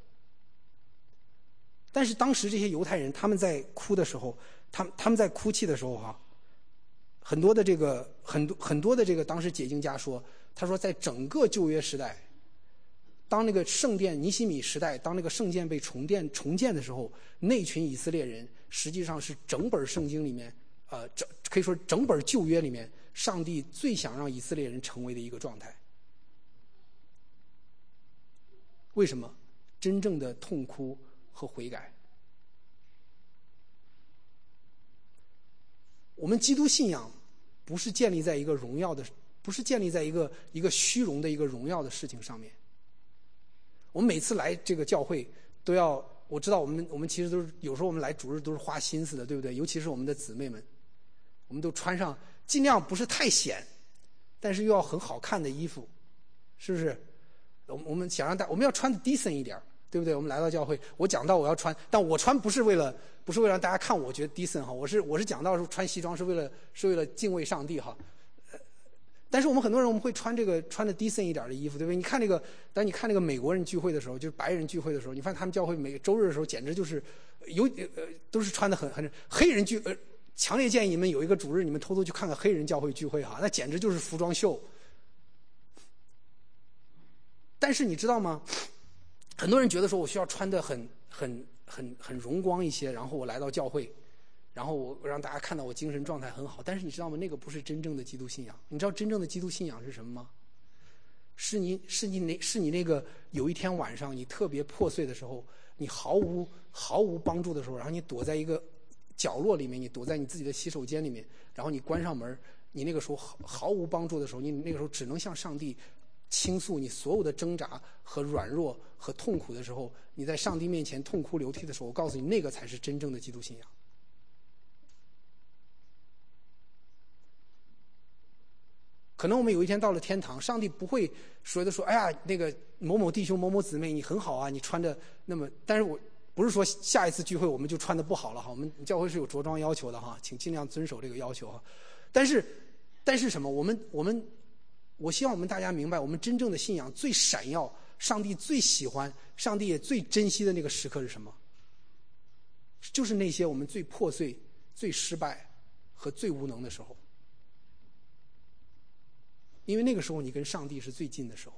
但是当时这些犹太人，他们在哭的时候，他们在哭泣的时候哈，很多的这个当时解经家说，他说在整个旧约时代，当那个圣殿尼希米时代，当那个圣殿被重建的时候，那群以色列人实际上是整本圣经里面可以说整本旧约里面上帝最想让以色列人成为的一个状态。为什么？真正的痛哭和悔改。我们基督信仰不是建立在一个荣耀的，不是建立在一个虚荣的一个荣耀的事情上面。我们每次来这个教会都要，我知道我们其实都是有时候我们来主日都是花心思的，对不对？尤其是我们的姊妹们，我们都穿上尽量不是太显，但是又要很好看的衣服，是不是？我们想让我们要穿的 decent 一点，对不对？我们来到教会，我讲到我要穿，但我穿不是为了让大家看我觉得 decent 哈，我是讲到穿西装是为了敬畏上帝哈。但是我们很多人我们会穿的 decent 一点的衣服，对不对？你看当你看那个美国人聚会的时候，就是白人聚会的时候，你发现他们教会每个周日的时候，简直就是都是穿的很黑人强烈建议你们有一个主日，你们偷偷去看看黑人教会聚会哈，那简直就是服装秀。但是你知道吗？很多人觉得说我需要穿的很荣光一些，然后我来到教会，然后我让大家看到我精神状态很好。但是你知道吗？那个不是真正的基督信仰。你知道真正的基督信仰是什么吗？是你那个有一天晚上你特别破碎的时候，你毫无帮助的时候，然后你躲在一个角落里面，你躲在你自己的洗手间里面，然后你关上门，你那个时候毫无帮助的时候，你那个时候只能向上帝倾诉你所有的挣扎和软弱和痛苦的时候，你在上帝面前痛哭流涕的时候，我告诉你，那个才是真正的基督信仰。可能我们有一天到了天堂，上帝不会说哎呀，那个某某弟兄某某姊妹你很好啊，你穿着那么，但是我不是说下一次聚会我们就穿的不好了哈，我们教会是有着装要求的哈，请尽量遵守这个要求哈。但是什么？我希望我们大家明白，我们真正的信仰最闪耀，上帝最喜欢，上帝也最珍惜的那个时刻是什么？就是那些我们最破碎、最失败和最无能的时候。因为那个时候你跟上帝是最近的时候。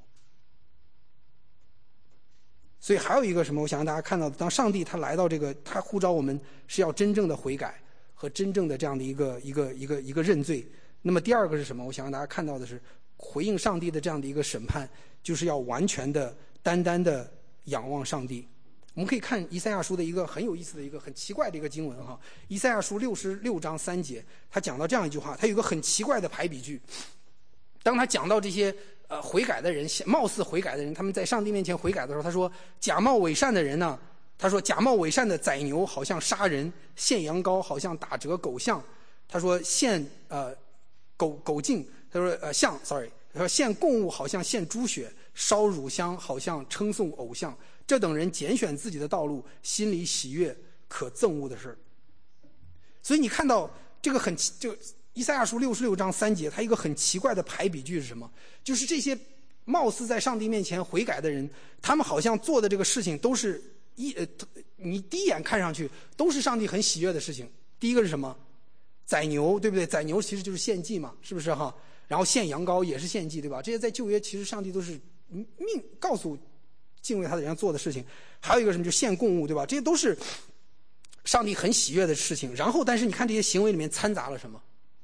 所以还有一个什么，我想让大家看到，当上帝他来到这个，他呼召我们是要真正的悔改和真正的这样的一个认罪。那么第二个是什么？我想让大家看到的是，回应上帝的这样的一个审判，就是要完全的、单单的仰望上帝。我们可以看以赛亚书的一个很有意思的一个很奇怪的一个经文哈，以赛亚书66章3节，他讲到这样一句话，他有一个很奇怪的排比句。当他讲到这些悔改的人，貌似悔改的人，他们在上帝面前悔改的时候，他说假冒伪善的人呢，他说假冒伪善的宰牛好像杀人，献羊羔好像打折狗象，他说献狗颈，他说他说献供物好像献猪血，烧乳香好像称颂偶像，这等人拣选自己的道路，心里喜悦可憎恶的事。所以你看到这个以赛亚书66章3节，他一个很奇怪的排比句是什么？就是这些貌似在上帝面前悔改的人，他们好像做的这个事情都是你第一眼看上去都是上帝很喜悦的事情。第一个是什么？宰牛，对不对？宰牛其实就是献祭嘛，是不是哈？然后献羊羔也是献祭，对吧？这些在旧约其实上帝都是告诉敬畏他的人要做的事情。还有一个什么，就献供物，对吧？这些都是上帝很喜悦的事情。然后但是你看这些行为里面掺杂了什么？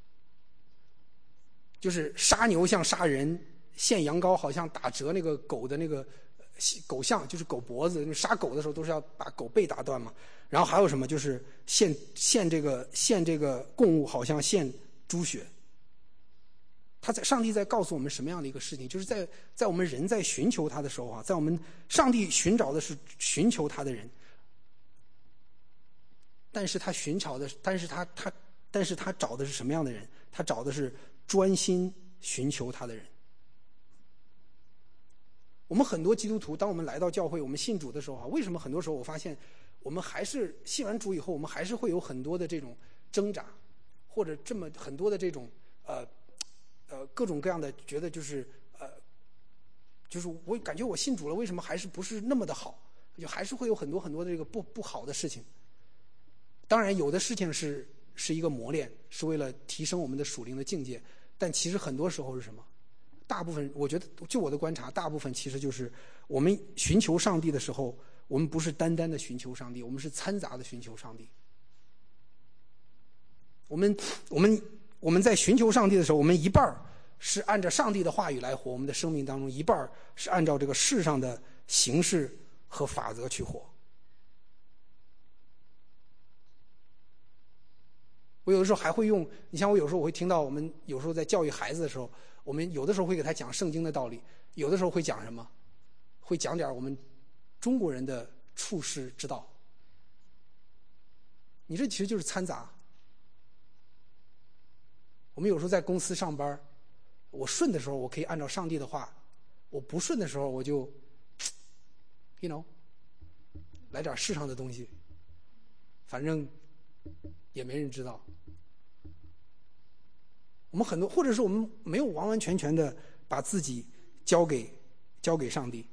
就是杀牛像杀人，献羊羔好像打折那个狗的那个狗像，就是狗脖子。杀狗的时候都是要把狗背打断嘛。然后还有什么？就是献这个供物好像献猪血。上帝在告诉我们什么样的一个事情？就是在我们人在寻求他的时候啊，在我们上帝寻找的是寻求他的人，但是他找的是什么样的人？他找的是专心寻求他的人。我们很多基督徒，当我们来到教会，我们信主的时候为什么很多时候我发现我们还是信完主以后，我们还是会有很多的这种挣扎，或者很多的这种各种各样的觉得就是我感觉我信主了，为什么还是不是那么的好？就还是会有很多很多的这个不好的事情。当然有的事情是一个磨练，是为了提升我们的属灵的境界，但其实很多时候是什么？大部分我觉得就我的观察，大部分其实就是我们寻求上帝的时候，我们不是单单的寻求上帝，我们是掺杂的寻求上帝。我们在寻求上帝的时候，我们一半是按照上帝的话语来活，我们的生命当中一半是按照这个世上的形式和法则去活。我有的时候还会用，你像我有时候我会听到，我们有时候在教育孩子的时候，我们有的时候会给他讲圣经的道理，有的时候会讲什么？会讲点我们中国人的处世之道。你这其实就是掺杂。我们有时候在公司上班，我顺的时候我可以按照上帝的话，我不顺的时候我就来点世上的东西，反正也没人知道。我们很多，或者是我们没有完完全全的把自己交给上帝。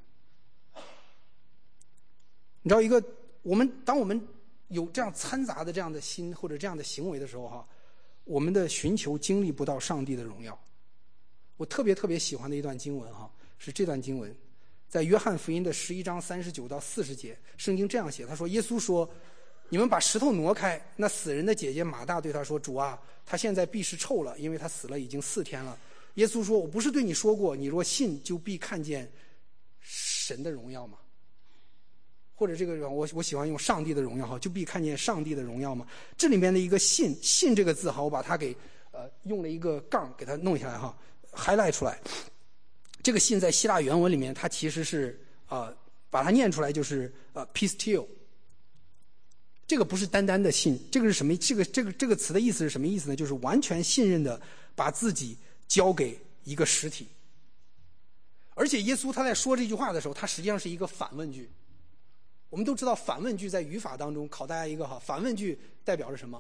你知道当我们有这样掺杂的这样的心或者这样的行为的时候我们的寻求经历不到上帝的荣耀。我特别特别喜欢的一段经文是这段经文，在约翰福音的11章39到40节，圣经这样写，他说耶稣说，你们把石头挪开。那死人的姐姐马大对他说，主啊，他现在必是臭了，因为他死了已经4天了。耶稣说，我不是对你说过，你若信就必看见神的荣耀吗？或者这个我喜欢用上帝的荣耀就必看见上帝的荣耀吗？这里面的一个信这个字我把它给用了一个杠给它弄下来highlight 出来。 这个信在希腊原文里面，它其实是把它念出来就是pistio。这个不是单单的信，这个是什么？这个词的意思是什么意思呢？就是完全信任的把自己交给一个实体。而且耶稣他在说这句话的时候，他实际上是一个反问句。我们都知道反问句在语法当中，考大家一个反问句代表着什么？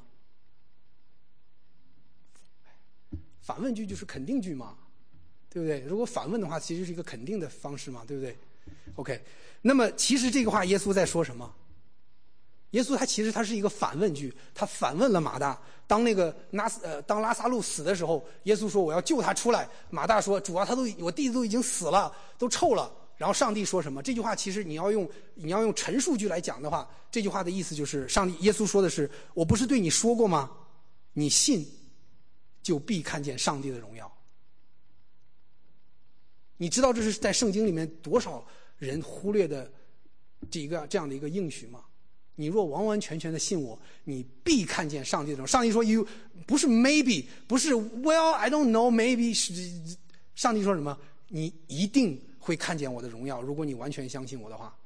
反问句就是肯定句嘛，对不对？如果反问的话，其实是一个肯定的方式嘛，对不对 ？OK， 那么其实这个话耶稣在说什么？耶稣他其实他是一个反问句，他反问了马大。当拉撒路死的时候，耶稣说我要救他出来。马大说主啊，我弟弟都已经死了，都臭了。然后上帝说什么？这句话其实你要用陈述句来讲的话，这句话的意思就是耶稣说的是我不是对你说过吗？你信就必看见上帝的荣耀。你知道这是在圣经里面多少人忽略的这样的一个应许吗？你若完完全全的信我，你必看见上帝的荣耀。上帝说 you 不是 maybe， 不是 well I don't know maybe， 上帝说什么？你一定会看见我的荣耀，如果你完全相信我的话。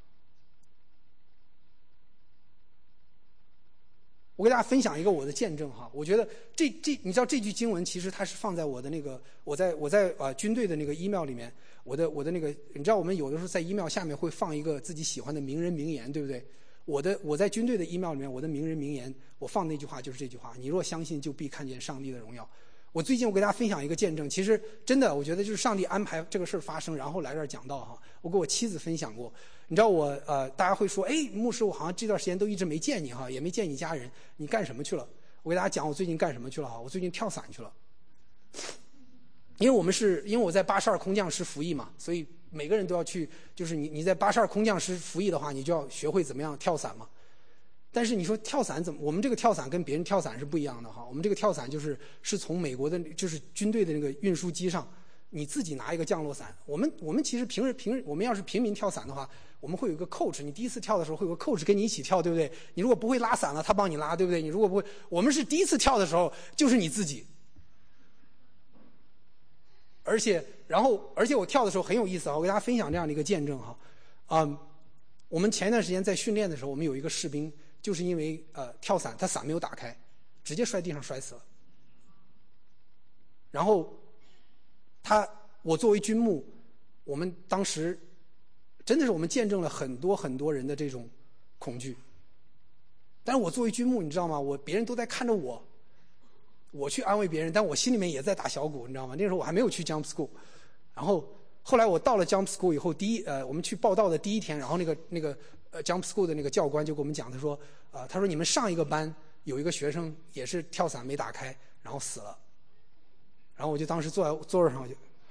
我给大家分享一个我的见证哈，我觉得你知道这句经文其实它是放在我的那个我在军队的那个 email 里面，我的那个你知道我们有的时候在 email 下面会放一个自己喜欢的名人名言，对不对？我在军队的 email 里面，我的名人名言，我放那句话就是这句话：你若相信，就必看见上帝的荣耀。最近我给大家分享一个见证，其实真的，我觉得就是上帝安排这个事儿发生，然后来这儿讲道哈。我给我妻子分享过，你知道大家会说，牧师，我好像这段时间都一直没见你哈，也没见你家人，你干什么去了？我给大家讲我最近干什么去了哈，我最近跳伞去了。因为我在82空降师服役嘛，所以每个人都要去，就是你在82空降师服役的话，你就要学会怎么样跳伞嘛。但是你说跳伞怎么？我们这个跳伞跟别人跳伞是不一样的哈。我们这个跳伞是从美国的，就是军队的那个运输机上，你自己拿一个降落伞。我们其实平日我们要是平民跳伞的话，我们会有一个 coach， 你第一次跳的时候会有个 coach 跟你一起跳，对不对？你如果不会拉伞了，他帮你拉，对不对？你如果不会，我们是第一次跳的时候就是你自己。而且我跳的时候很有意思啊，我给大家分享这样的一个见证哈。我们前一段时间在训练的时候，我们有一个士兵。就是因为跳伞，他伞没有打开，直接摔地上摔死了。然后我作为军牧，我们当时真的是我们见证了很多很多人的这种恐惧。但是我作为军牧，你知道吗？别人都在看着我去安慰别人，但我心里面也在打小鼓，你知道吗？那时候我还没有去 Jump School， 然后后来我到了 Jump School 以后，我们去报道的第一天，然后那个Jump School 的那个教官就给我们讲，他说你们上一个班有一个学生也是跳伞没打开，然后死了。然后我就当时坐在座位上，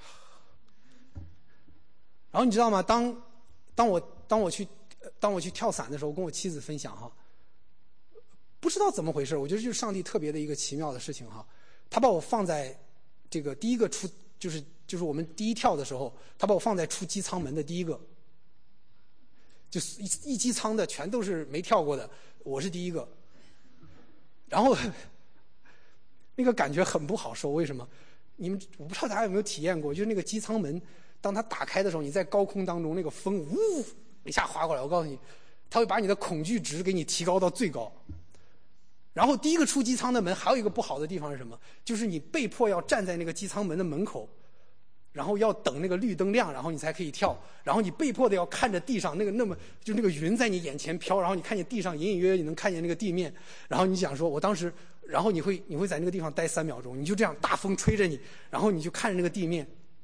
然后你知道吗？当我去跳伞的时候，跟我妻子分享哈，不知道怎么回事，我觉得就是上帝特别的一个奇妙的事情哈。他把我放在这个第一个就是我们第一跳的时候，他把我放在出机舱门的第一个。就是一机舱的全都是没跳过的，我是第一个。然后那个感觉很不好受，为什么？我不知道大家有没有体验过，就是那个机舱门，当它打开的时候，你在高空当中，那个风呜一下划过来，我告诉你，它会把你的恐惧值给你提高到最高。然后第一个出机舱的门还有一个不好的地方是什么？就是你被迫要站在那个机舱门的门口。然后要等那个绿灯亮，然后你才可以跳。然后你被迫的要看着地上那个云在你眼前飘，然后你看见地上隐隐约约你能看见那个地面。然后你想说，我当时，然后你会在那个地方待3秒钟，你就这样大风吹着你，然后你就看着那个地面。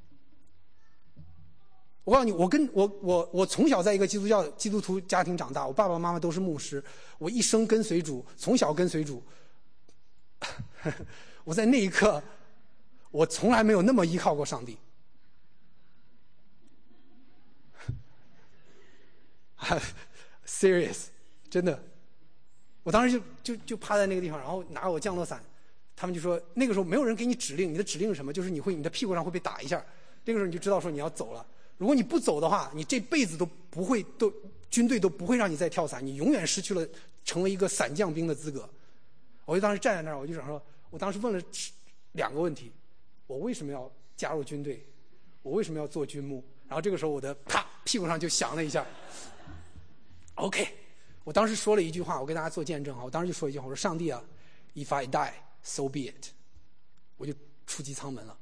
我告诉你，我从小在一个基督徒家庭长大，我爸爸妈妈都是牧师，我一生跟随主，从小跟随主。我在那一刻，我从来没有那么依靠过上帝。serious， 真的，我当时就趴在那个地方，然后拿我降落伞，他们就说那个时候没有人给你指令，你的指令是什么？就是你的屁股上会被打一下，那个时候你就知道说你要走了。如果你不走的话，你这辈子军队都不会让你再跳伞，你永远失去了成为一个伞降兵的资格。我就当时站在那儿，我就想说，我当时问了2个问题：我为什么要加入军队？ 我为什么要做军牧？然后这个时候我的屁股上就响了一下。OK， 我当时说了一句话，我给大家做见证我当时就说一句话，我说上帝啊 ，If I die, so be it， 我就出机舱门了。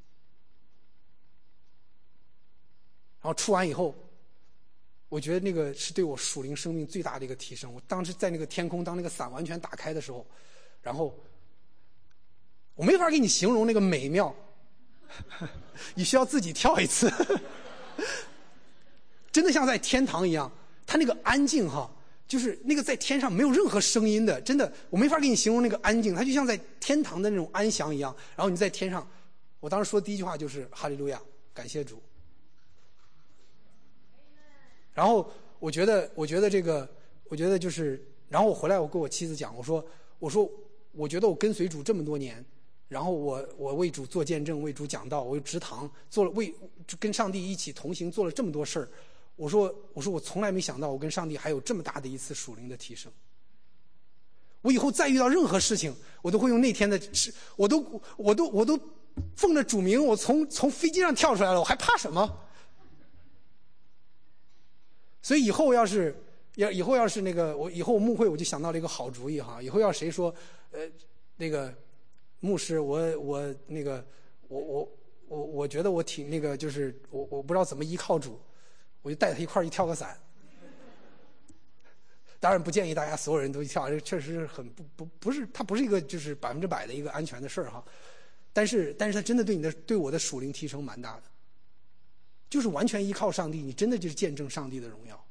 然后出完以后，我觉得那个是对我属灵生命最大的一个提升。我当时在那个天空，当那个伞完全打开的时候，然后我没法给你形容那个美妙，你需要自己跳一次，真的像在天堂一样。它那个安静就是那个在天上没有任何声音的，真的我没法给你形容那个安静，它就像在天堂的那种安详一样。然后你在天上，我当时说的第一句话就是哈利路亚，感谢主。然后我觉得就是，然后我回来我跟我妻子讲，我说我觉得我跟随主这么多年，然后我为主做见证，为主讲道，我又植堂，跟上帝一起同行，做了这么多事儿。我说我从来没想到我跟上帝还有这么大的一次属灵的提升。我以后再遇到任何事情，我都会用那天的，我都奉着主名，我从飞机上跳出来了，我还怕什么？所以以后要是那个以后牧会，我就想到了一个好主意以后要谁说那个牧师，我觉得我挺那个，就是我不知道怎么依靠主，我就带他一块儿去跳个伞。当然不建议大家所有人都去跳，这确实是很不是，它不是一个就是100%的一个安全的事儿但是它真的对我的属灵提升蛮大的，就是完全依靠上帝，你真的就是见证上帝的荣耀。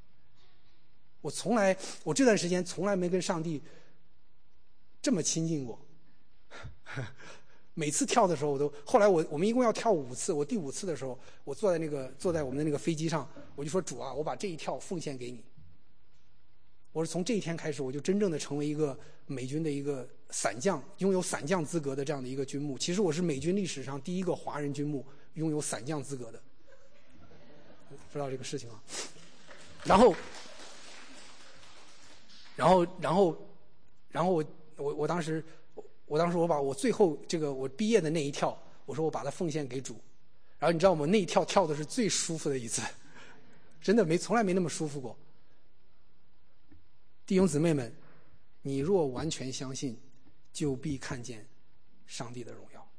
我这段时间从来没跟上帝这么亲近过。每次跳的时候后来我们一共要跳5次，我第5次的时候，我坐在我们的那个飞机上，我就说主啊，我把这一跳奉献给你。我是从这一天开始，我就真正的成为一个美军的一个伞将，拥有伞将资格的这样的一个军牧。其实我是美军历史上第一个华人军牧拥有伞将资格的，不知道这个事情然后我当时我把我最后这个我毕业的那一跳，我说我把它奉献给主。然后你知道吗？那一跳跳的是最舒服的一次，真的从来没那么舒服过。弟兄姊妹们，你若完全相信，就必看见上帝的荣耀。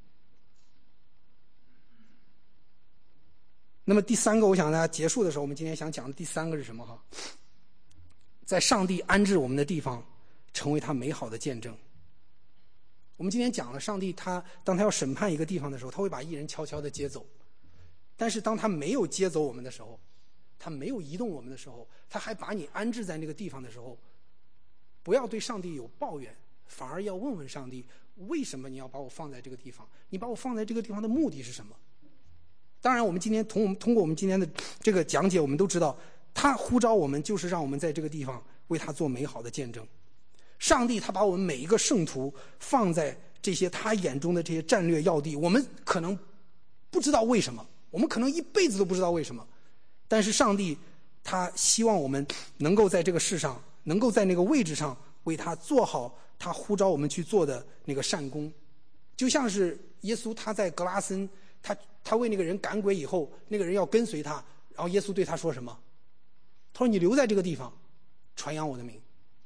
那么第3个，我想大家结束的时候，我们今天想讲的第3个是什么在上帝安置我们的地方，成为他美好的见证。我们今天讲了，上帝当他要审判一个地方的时候，他会把义人悄悄地接走。但是当他没有接走我们的时候，他没有移动我们的时候，他还把你安置在那个地方的时候，不要对上帝有抱怨，反而要问问上帝，为什么你要把我放在这个地方？你把我放在这个地方的目的是什么？当然我们今天通过我们今天的这个讲解，我们都知道他呼召我们就是让我们在这个地方为他做美好的见证。上帝他把我们每一个圣徒放在这些他眼中的这些战略要地，我们可能不知道为什么，我们可能一辈子都不知道为什么，但是上帝他希望我们能够在这个世上，能够在那个位置上为他做好他呼召我们去做的那个善功。就像是耶稣他在格拉森，他为那个人赶鬼以后，那个人要跟随他，然后耶稣对他说什么？他说你留在这个地方传扬我的名。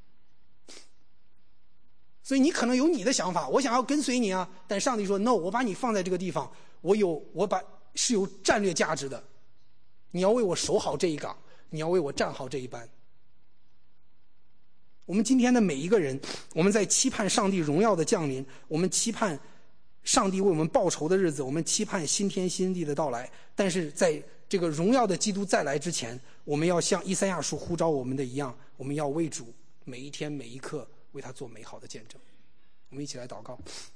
所以你可能有你的想法，我想要跟随你啊，但上帝说 no， 我把你放在这个地方，是有战略价值的，你要为我守好这一岗，你要为我站好这一班。我们今天的每一个人，我们在期盼上帝荣耀的降临，我们期盼上帝为我们报仇的日子，我们期盼新天新地的到来。但是在这个荣耀的基督再来之前，我们要像以赛亚书呼召我们的一样，我们要为主每一天每一刻为他做美好的见证。我们一起来祷告。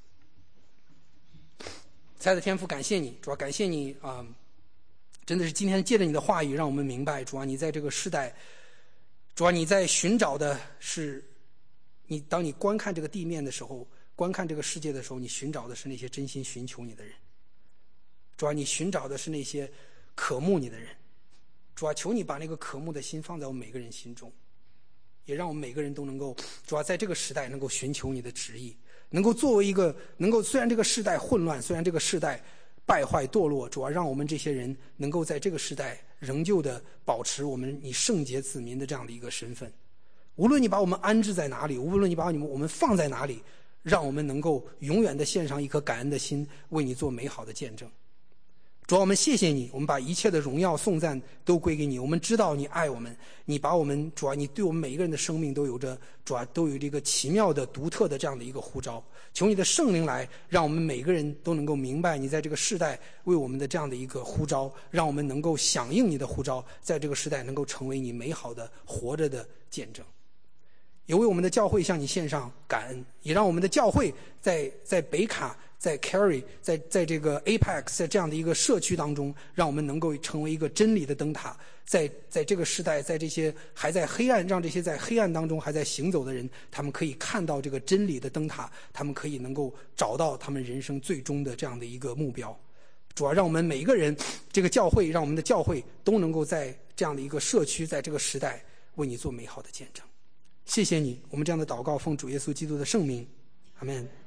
亲爱的天父，感谢你，主要感谢你真的是今天借着你的话语让我们明白，主要你在这个时代，主要你在寻找的是当你观看这个地面的时候，观看这个世界的时候，你寻找的是那些真心寻求你的人。主要你寻找的是那些渴慕你的人。主要求你把那个渴慕的心放在我们每个人心中，也让我们每个人都能够，主要在这个时代能够寻求你的旨意，能够作为一个虽然这个时代混乱，虽然这个时代败坏堕落，主要让我们这些人能够在这个时代仍旧的保持我们你圣洁子民的这样的一个身份。无论你把我们安置在哪里，无论你把我们放在哪里，让我们能够永远的献上一颗感恩的心，为你做美好的见证。主啊，我们谢谢你，我们把一切的荣耀颂赞都归给你。我们知道你爱我们，你把我们，主啊，你对我们每一个人的生命都有着，主啊，都有这个奇妙的独特的这样的一个呼召。求你的圣灵来，让我们每个人都能够明白你在这个世代为我们的这样的一个呼召，让我们能够响应你的呼召，在这个时代能够成为你美好的活着的见证。也为我们的教会向你献上感恩，也让我们的教会在北卡，在 Cary， 在这个 Apex， 在这样的一个社区当中，让我们能够成为一个真理的灯塔，在这个时代，在这些还在黑暗，让这些在黑暗当中还在行走的人，他们可以看到这个真理的灯塔，他们可以能够找到他们人生最终的这样的一个目标。主要让我们每一个人，这个教会，让我们的教会都能够在这样的一个社区，在这个时代为你做美好的见证。谢谢你，我们这样的祷告奉主耶稣基督的圣名，阿们。